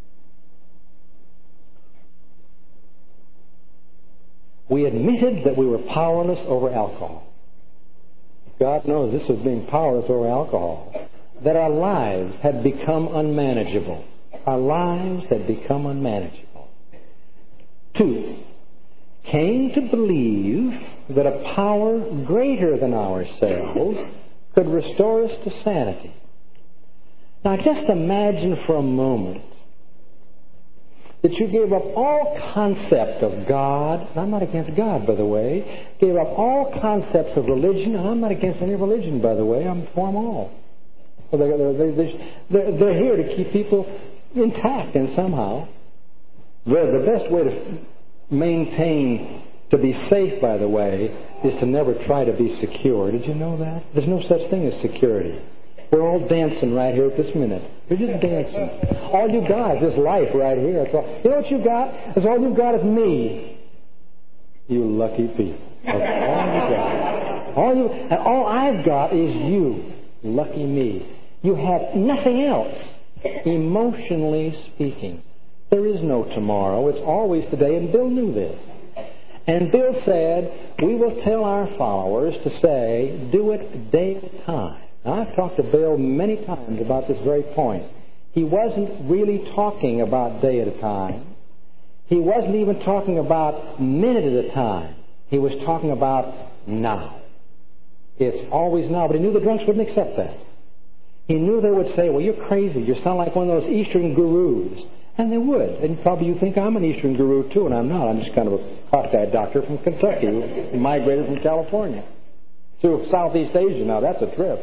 we admitted that we were powerless over alcohol. God knows this was being powerless over alcohol. That our lives had become unmanageable. Our lives had become unmanageable. 2, came to believe that a power greater than ourselves could restore us to sanity. Now just imagine for a moment that you gave up all concept of God, and I'm not against God, by the way, gave up all concepts of religion, and I'm not against any religion, by the way, I'm for them all. Well, they're here to keep people intact and somehow. The best way to maintain, to be safe, by the way, is to never try to be secure. Did you know that? There's no such thing as security. We're all dancing right here at this minute. We're just dancing. All you got is this life right here. That's all. You know what you got? Is all you got is me. You lucky people. That's all you got. And all I've got is you. Lucky me. You have nothing else, emotionally speaking. There is no tomorrow. It's always today, and Bill knew this. And Bill said, we will tell our followers to say, do it day at a time. Now, I've talked to Bill many times about this very point. He wasn't really talking about day at a time. He wasn't even talking about minute at a time. He was talking about now. It's always now. But he knew the drunks wouldn't accept that. He knew they would say, well, you're crazy. You sound like one of those Eastern gurus. And they would. And probably you think I'm an Eastern guru, too, and I'm not. I'm just kind of a cockeyed doctor from Kentucky who migrated from California to Southeast Asia. Now, that's a trip.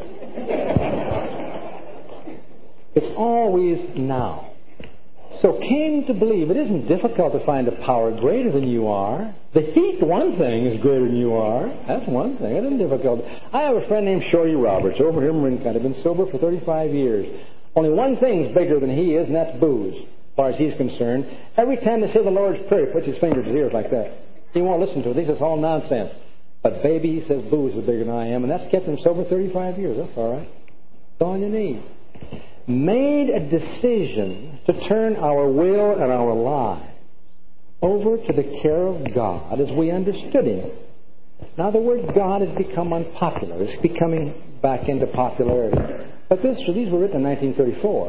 It's always now. So came to believe it isn't difficult to find a power greater than you are. The heat, one thing, is greater than you are. That's one thing. It isn't difficult. I have a friend named Shorty Roberts over here in Marin. I've been sober for 35 years. Only one thing's bigger than he is, and that's booze, as far as he's concerned. Every time they say the Lord's Prayer, he puts his fingers to his ears like that. He won't listen to it. He says it's all nonsense. But baby, he says booze is bigger than I am, and that's kept him sober 35 years. That's all right. That's all you need. Made a decision to turn our will and our lives over to the care of God as we understood Him. Now, the word God has become unpopular. It's becoming back into popularity. But these were written in 1934.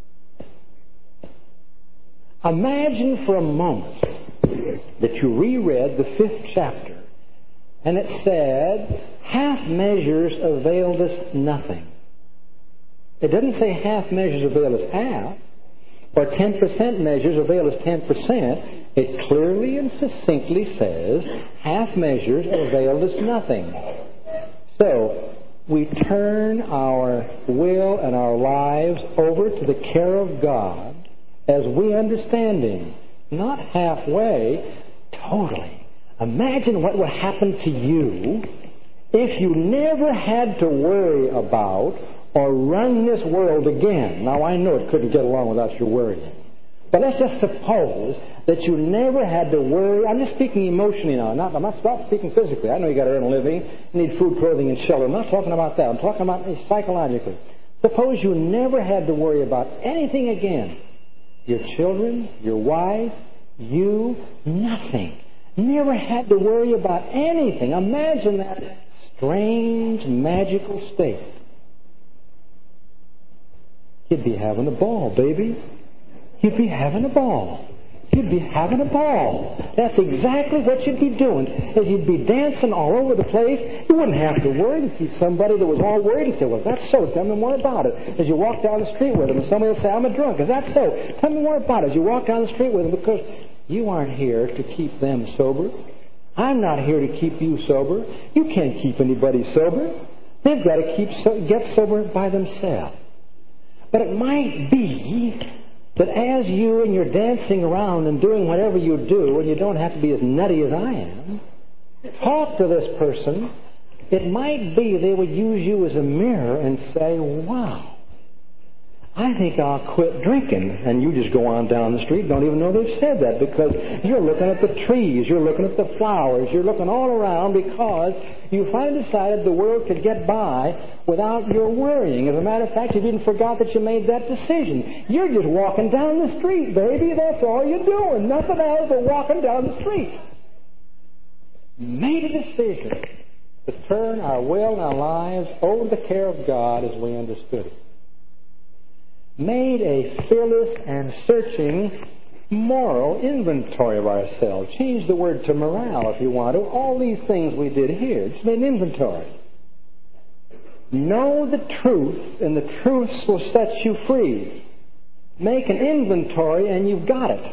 Imagine for a moment that you reread the 5th chapter, and it said, half measures availed us nothing. It doesn't say half measures avail us half, or 10% measures avail us 10%. It clearly and succinctly says, half measures availed us nothing. So, we turn our will and our lives over to the care of God as we understand Him. Not halfway, totally. Imagine what would happen to you if you never had to worry about or run this world again. Now, I know it couldn't get along without your worrying. But let's just suppose that you never had to worry. I'm just speaking emotionally now. I'm not speaking physically. I know you got to earn a living. You need food, clothing, and shelter. I'm not talking about that. I'm talking about psychologically. Suppose you never had to worry about anything again. Your children, your wife, you, nothing. Never had to worry about anything. Imagine that strange, magical state. You'd be having a ball, baby. You'd be having a ball. You'd be having a ball. That's exactly what you'd be doing. As you'd be dancing all over the place, you wouldn't have to worry to see somebody that was all worried and say, well, that's so. Tell me more about it. As you walk down the street with them, and somebody will say, I'm a drunk. Is that so? Tell me more about it. As you walk down the street with them, because You aren't here to keep them sober. I'm not here to keep you sober. You can't keep anybody sober. They've got to get sober by themselves. But it might be that as you and you're dancing around and doing whatever you do, and you don't have to be as nutty as I am, talk to this person, it might be they would use you as a mirror and say, wow, I think I'll quit drinking. And you just go on down the street, don't even know they've said that, because you're looking at the trees, you're looking at the flowers, you're looking all around because you finally decided the world could get by without your worrying. As a matter of fact, you didn't forget that you made that decision. You're just walking down the street, baby. That's all you're doing. Nothing else but walking down the street. Made a decision to turn our will and our lives over to the care of God as we understood it. Made a fearless and searching moral inventory of ourselves. Change the word to morale if you want to. All these things we did here. Just made an inventory. Know the truth, and the truth will set you free. Make an inventory, and you've got it.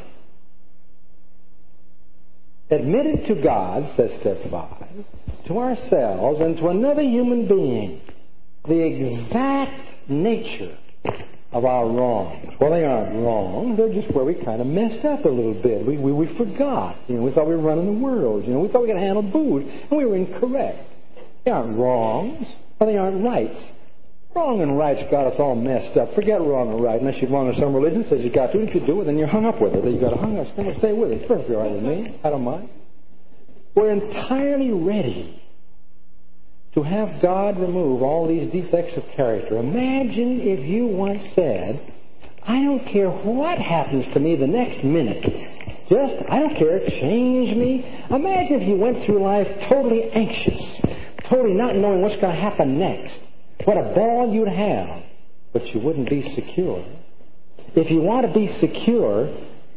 Admit it to God, says step 5, to ourselves and to another human being, the exact nature of our wrongs. Well, they aren't wrong. They're just where we kind of messed up a little bit. We forgot. We thought we were running the world. We thought we could handle booze, and we were incorrect. They aren't wrongs, but they aren't rights. Wrong and right's got us all messed up. Forget wrong and right. Unless you belong to some religion says you got to. If you do it, then you're hung up with it. Then you got to hang up. Stay with it. It's perfectly all right with me. I don't mind. We're entirely ready to have God remove all these defects of character. Imagine if you once said, I don't care what happens to me the next minute. I don't care. Change me. Imagine if you went through life totally anxious, totally not knowing what's going to happen next. What a ball you'd have. But you wouldn't be secure. If you want to be secure,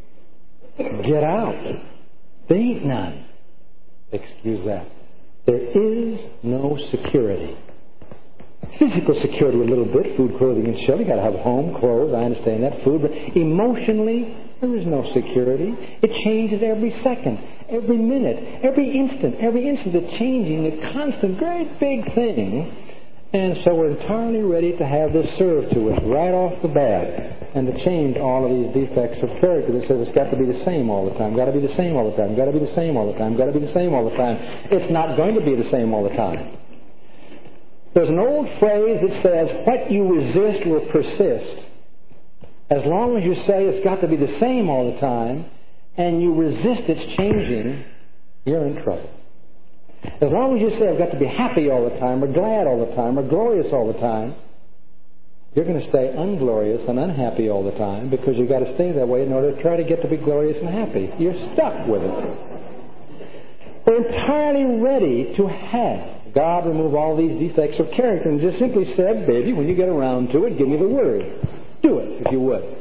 get out. There ain't none. Excuse that. There is no security. Physical security a little bit, food, clothing, and shelter. You've got to have home, clothes, I understand that, food. But emotionally, there is no security. It changes every second, every minute, every instant. Every instant it's changing, a constant, great big thing. And so we're entirely ready to have this served to us right off the bat and to change all of these defects of character that says it's got to be the same all the time, got to be the same all the time, got to be the same all the time, got to be the same all the time. It's not going to be the same all the time. There's an old phrase that says, what you resist will persist. As long as you say it's got to be the same all the time and you resist its changing, you're in trouble. As long as you say, I've got to be happy all the time, or glad all the time, or glorious all the time, you're going to stay unglorious and unhappy all the time because you've got to stay that way in order to try to get to be glorious and happy. You're stuck with it. We're entirely ready to have God remove all these defects of character and just simply said, baby, when you get around to it, give me the word. Do it, if you would.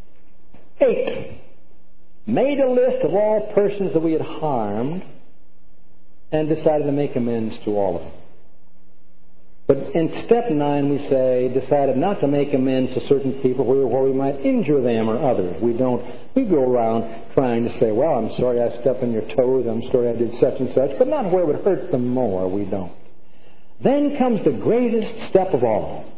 8. Made a list of all persons that we had harmed and decided to make amends to all of them. But in step 9, we say, decided not to make amends to certain people where we might injure them or others. We go around trying to say, well, I'm sorry I stepped on your toes, I'm sorry I did such and such, but not where it would hurt them more. We don't. Then comes the greatest step of all.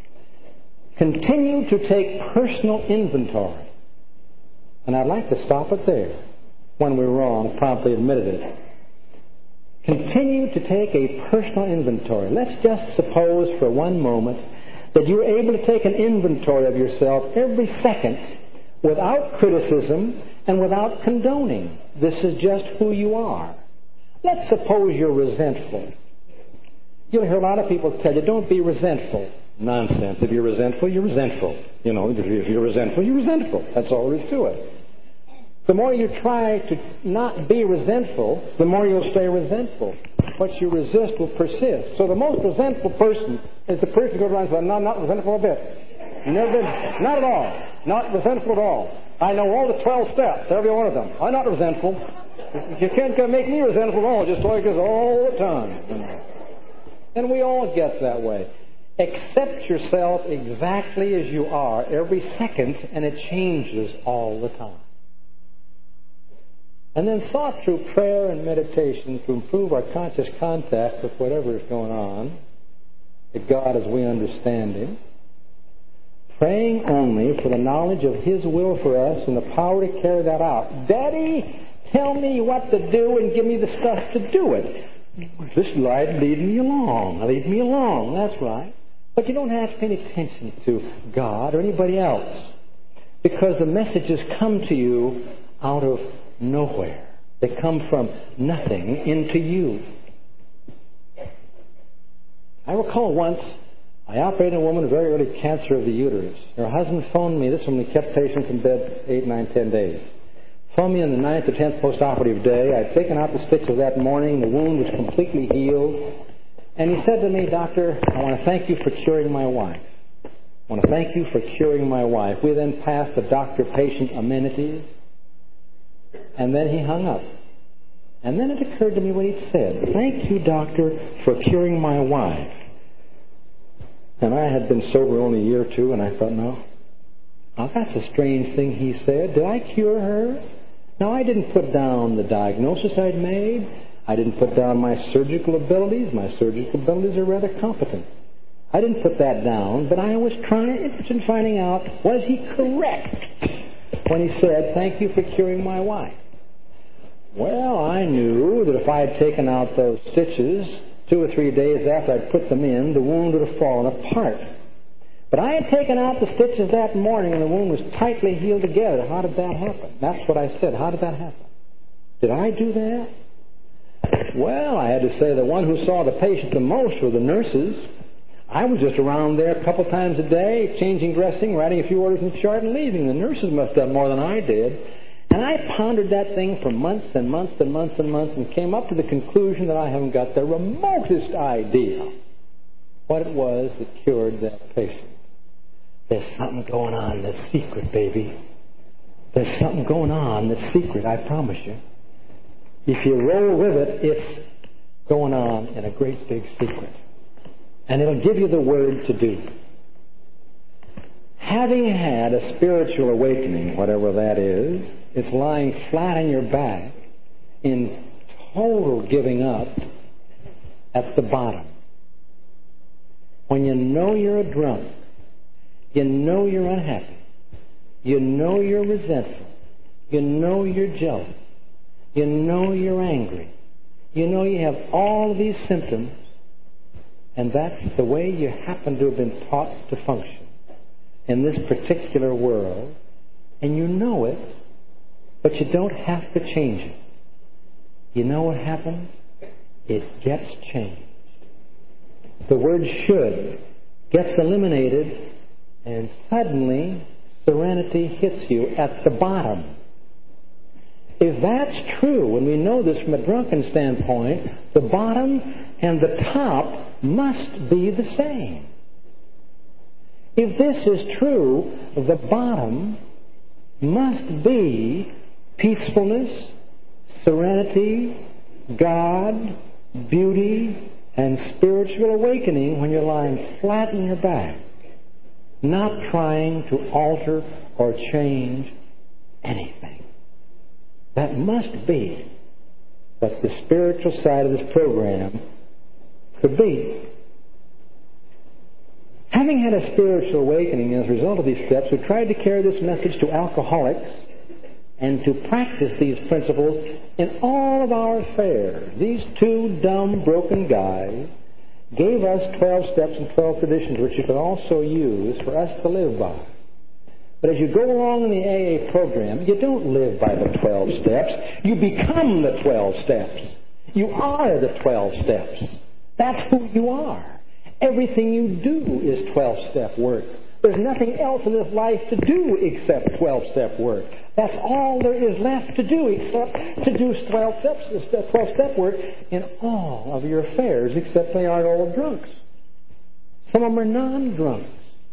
Continue to take personal inventory. And I'd like to stop it there. When we're wrong, promptly admitted it. Continue to take a personal inventory. Let's just suppose for one moment that you're able to take an inventory of yourself every second without criticism and without condoning. This is just who you are. Let's suppose you're resentful. You'll hear a lot of people tell you, don't be resentful. Nonsense. If you're resentful, you're resentful. If you're resentful, you're resentful. That's all there is to it. The more you try to not be resentful, the more you'll stay resentful. What you resist will persist. So the most resentful person is the person who goes around and says, I'm not resentful a bit. Never been. Not at all. Not resentful at all. I know all the 12 steps, every one of them. I'm not resentful. You can't make me resentful at all, just like this all the time. And we all get that way. Accept yourself exactly as you are every second, and it changes all the time. and then sought through prayer and meditation to improve our conscious contact with whatever is going on, with God as we understand Him, praying only for the knowledge of His will for us and the power to carry that out. Daddy, tell me what to do and give me the stuff to do it. This light lead me along. Lead me along. That's right. But you don't have to pay any attention to God or anybody else, because the messages come to you out of nowhere. They come from nothing into you. I recall once I operated on a woman with very early cancer of the uterus. Her husband phoned me. This one, we kept patients in bed 8, 9, 10 days. Phoned me on the 9th or 10th postoperative day. I'd taken out the stitches that morning. The wound was completely healed. And he said to me, Doctor, I want to thank you for curing my wife. I want to thank you for curing my wife. We then passed the doctor-patient amenities. And then he hung up. And then it occurred to me what he'd said. Thank you, doctor, for curing my wife. And I had been sober only a year or two, and I thought, no. Now, that's a strange thing he said. Did I cure her? Now, I didn't put down the diagnosis I'd made. I didn't put down my surgical abilities. My surgical abilities are rather competent. I didn't put that down, but I was interested in finding out, was he correct when he said, thank you for curing my wife? Well, I knew that if I had taken out those stitches 2 or 3 days after I'd put them in, the wound would have fallen apart. But I had taken out the stitches that morning and the wound was tightly healed together. How did that happen? That's what I said. How did that happen? Did I do that? Well, I had to say the one who saw the patient the most were the nurses. I was just around there a couple times a day, changing dressing, writing a few orders in the chart, and leaving. The nurses must have done more than I did. And I pondered that thing for months and months and months and months and came up to the conclusion that I haven't got the remotest idea what it was that cured that patient. There's something going on that's secret, baby. There's something going on that's secret, I promise you. If you roll with it, it's going on in a great big secret. And it'll give you the word to do. Having had a spiritual awakening, whatever that is, it's lying flat on your back in total giving up at the bottom. When you know you're a drunk, you know you're unhappy, you know you're resentful, you know you're jealous, you know you're angry, you know you have all of these symptoms, and that's the way you happen to have been taught to function in this particular world, and you know it, but you don't have to change it. You know what happens? It gets changed. The word should gets eliminated, and suddenly serenity hits you at the bottom. If that's true, and we know this from a drunken standpoint, the bottom and the top must be the same. If this is true, the bottom must be peacefulness, serenity, God, beauty, and spiritual awakening when you're lying flat on your back, not trying to alter or change anything. That must be what the spiritual side of this program could be. Having had a spiritual awakening as a result of these steps, we tried to carry this message to alcoholics and to practice these principles in all of our affairs. These two dumb, broken guys gave us 12 steps and 12 traditions, which you can also use for us to live by. But as you go along in the AA program, you don't live by the 12 steps. You become the 12 steps. You are the 12 steps. That's who you are. Everything you do is 12-step work. There's nothing else in this life to do except 12-step work. That's all there is left to do except to do 12-step work in all of your affairs, except they aren't all drunks. Some of them are non-drunks.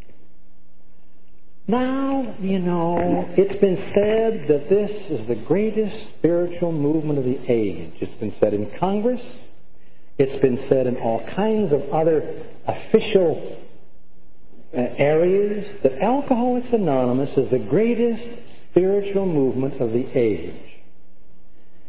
Now, you know, it's been said that this is the greatest spiritual movement of the age. It's been said in Congress. It's been said in all kinds of other official areas that Alcoholics Anonymous is the greatest spiritual movement of the age.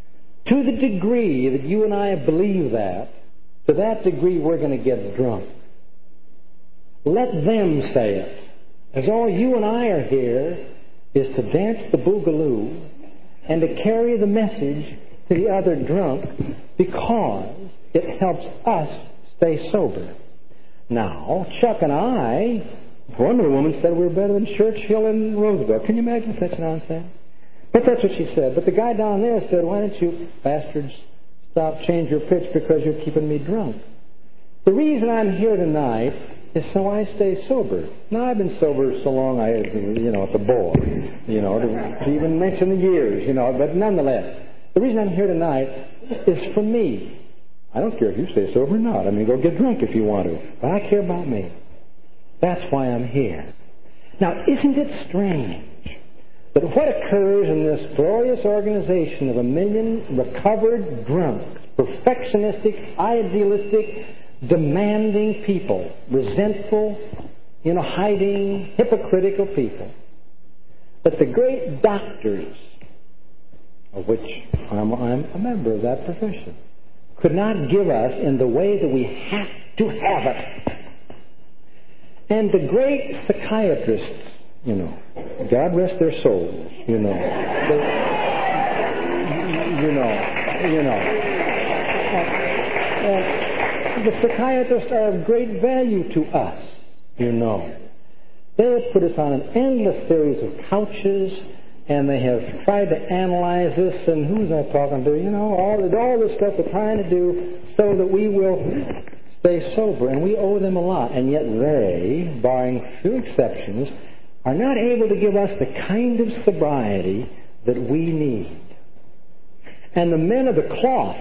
To the degree that you and I believe that, to that degree we're going to get drunk. Let them say it. As all you and I are here is to dance the boogaloo and to carry the message to the other drunk because it helps us stay sober. Now, Chuck and I, one of the women said we were better than Churchill and Roosevelt. Can you imagine such nonsense? But that's what she said. But the guy down there said, why don't you bastards change your pitch because you're keeping me drunk. The reason I'm here tonight is so I stay sober. Now, I've been sober so long, it's a bore, to even mention the years, but nonetheless, the reason I'm here tonight is for me. I don't care if you stay sober or not. I mean, go get drunk if you want to. But I care about me. That's why I'm here. Now, isn't it strange that what occurs in this glorious organization of 1 million recovered drunks, perfectionistic, idealistic, demanding people, resentful, hiding, hypocritical people, that the great doctors, of which I'm a member of that profession, could not give us in the way that we have to have it. And the great psychiatrists, God rest their souls, the psychiatrists are of great value to us, They have put us on an endless series of couches, and they have tried to analyze this, and who's I talking to? All this stuff they're trying to do so that we will stay sober, and we owe them a lot. And yet they, barring few exceptions, are not able to give us the kind of sobriety that we need. And the men of the cloth,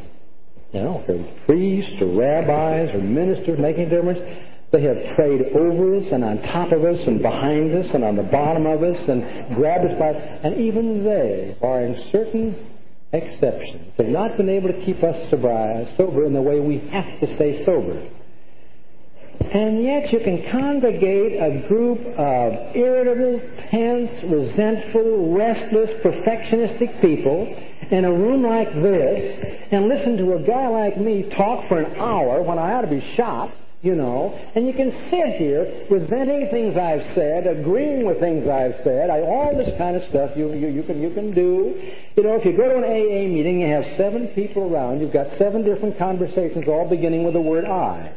priests or rabbis or ministers making a difference, they have prayed over us and on top of us and behind us and on the bottom of us and grabbed us by... And even they, barring certain exceptions, have not been able to keep us sober in the way we have to stay sober. And yet you can congregate a group of irritable, tense, resentful, restless, perfectionistic people in a room like this and listen to a guy like me talk for an hour when I ought to be shot, and you can sit here resenting things I've said, agreeing with things I've said, all this kind of stuff you can do. If you go to an AA meeting, you have 7 people around, you've got 7 different conversations all beginning with the word I.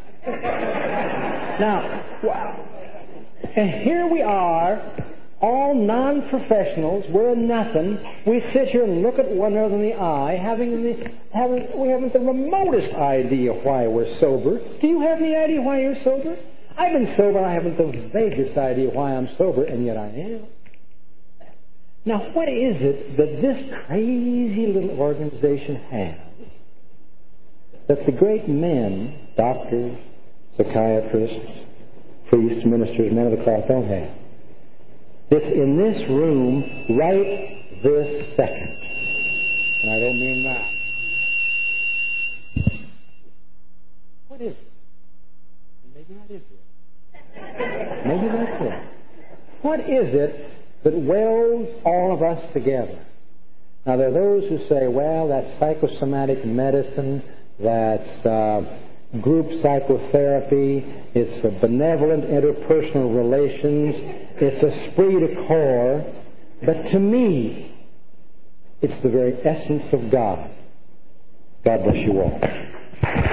Now, and here we are, all non-professionals, we're nothing. We sit here and look at one another in the eye, we haven't the remotest idea why we're sober. Do you have any idea why you're sober? I've been sober, I haven't the vaguest idea why I'm sober, and yet I am. Now, what is it that this crazy little organization has that the great men, doctors, psychiatrists, priests, ministers, men of the cloth don't have? It's in this room right this second. And I don't mean that. What is it? Maybe that is it. Maybe that's it. What is it that welds all of us together? Now, there are those who say, well, that's psychosomatic medicine, that's group psychotherapy, it's a benevolent interpersonal relations, it's a esprit de corps, but to me, it's the very essence of God. God bless you all.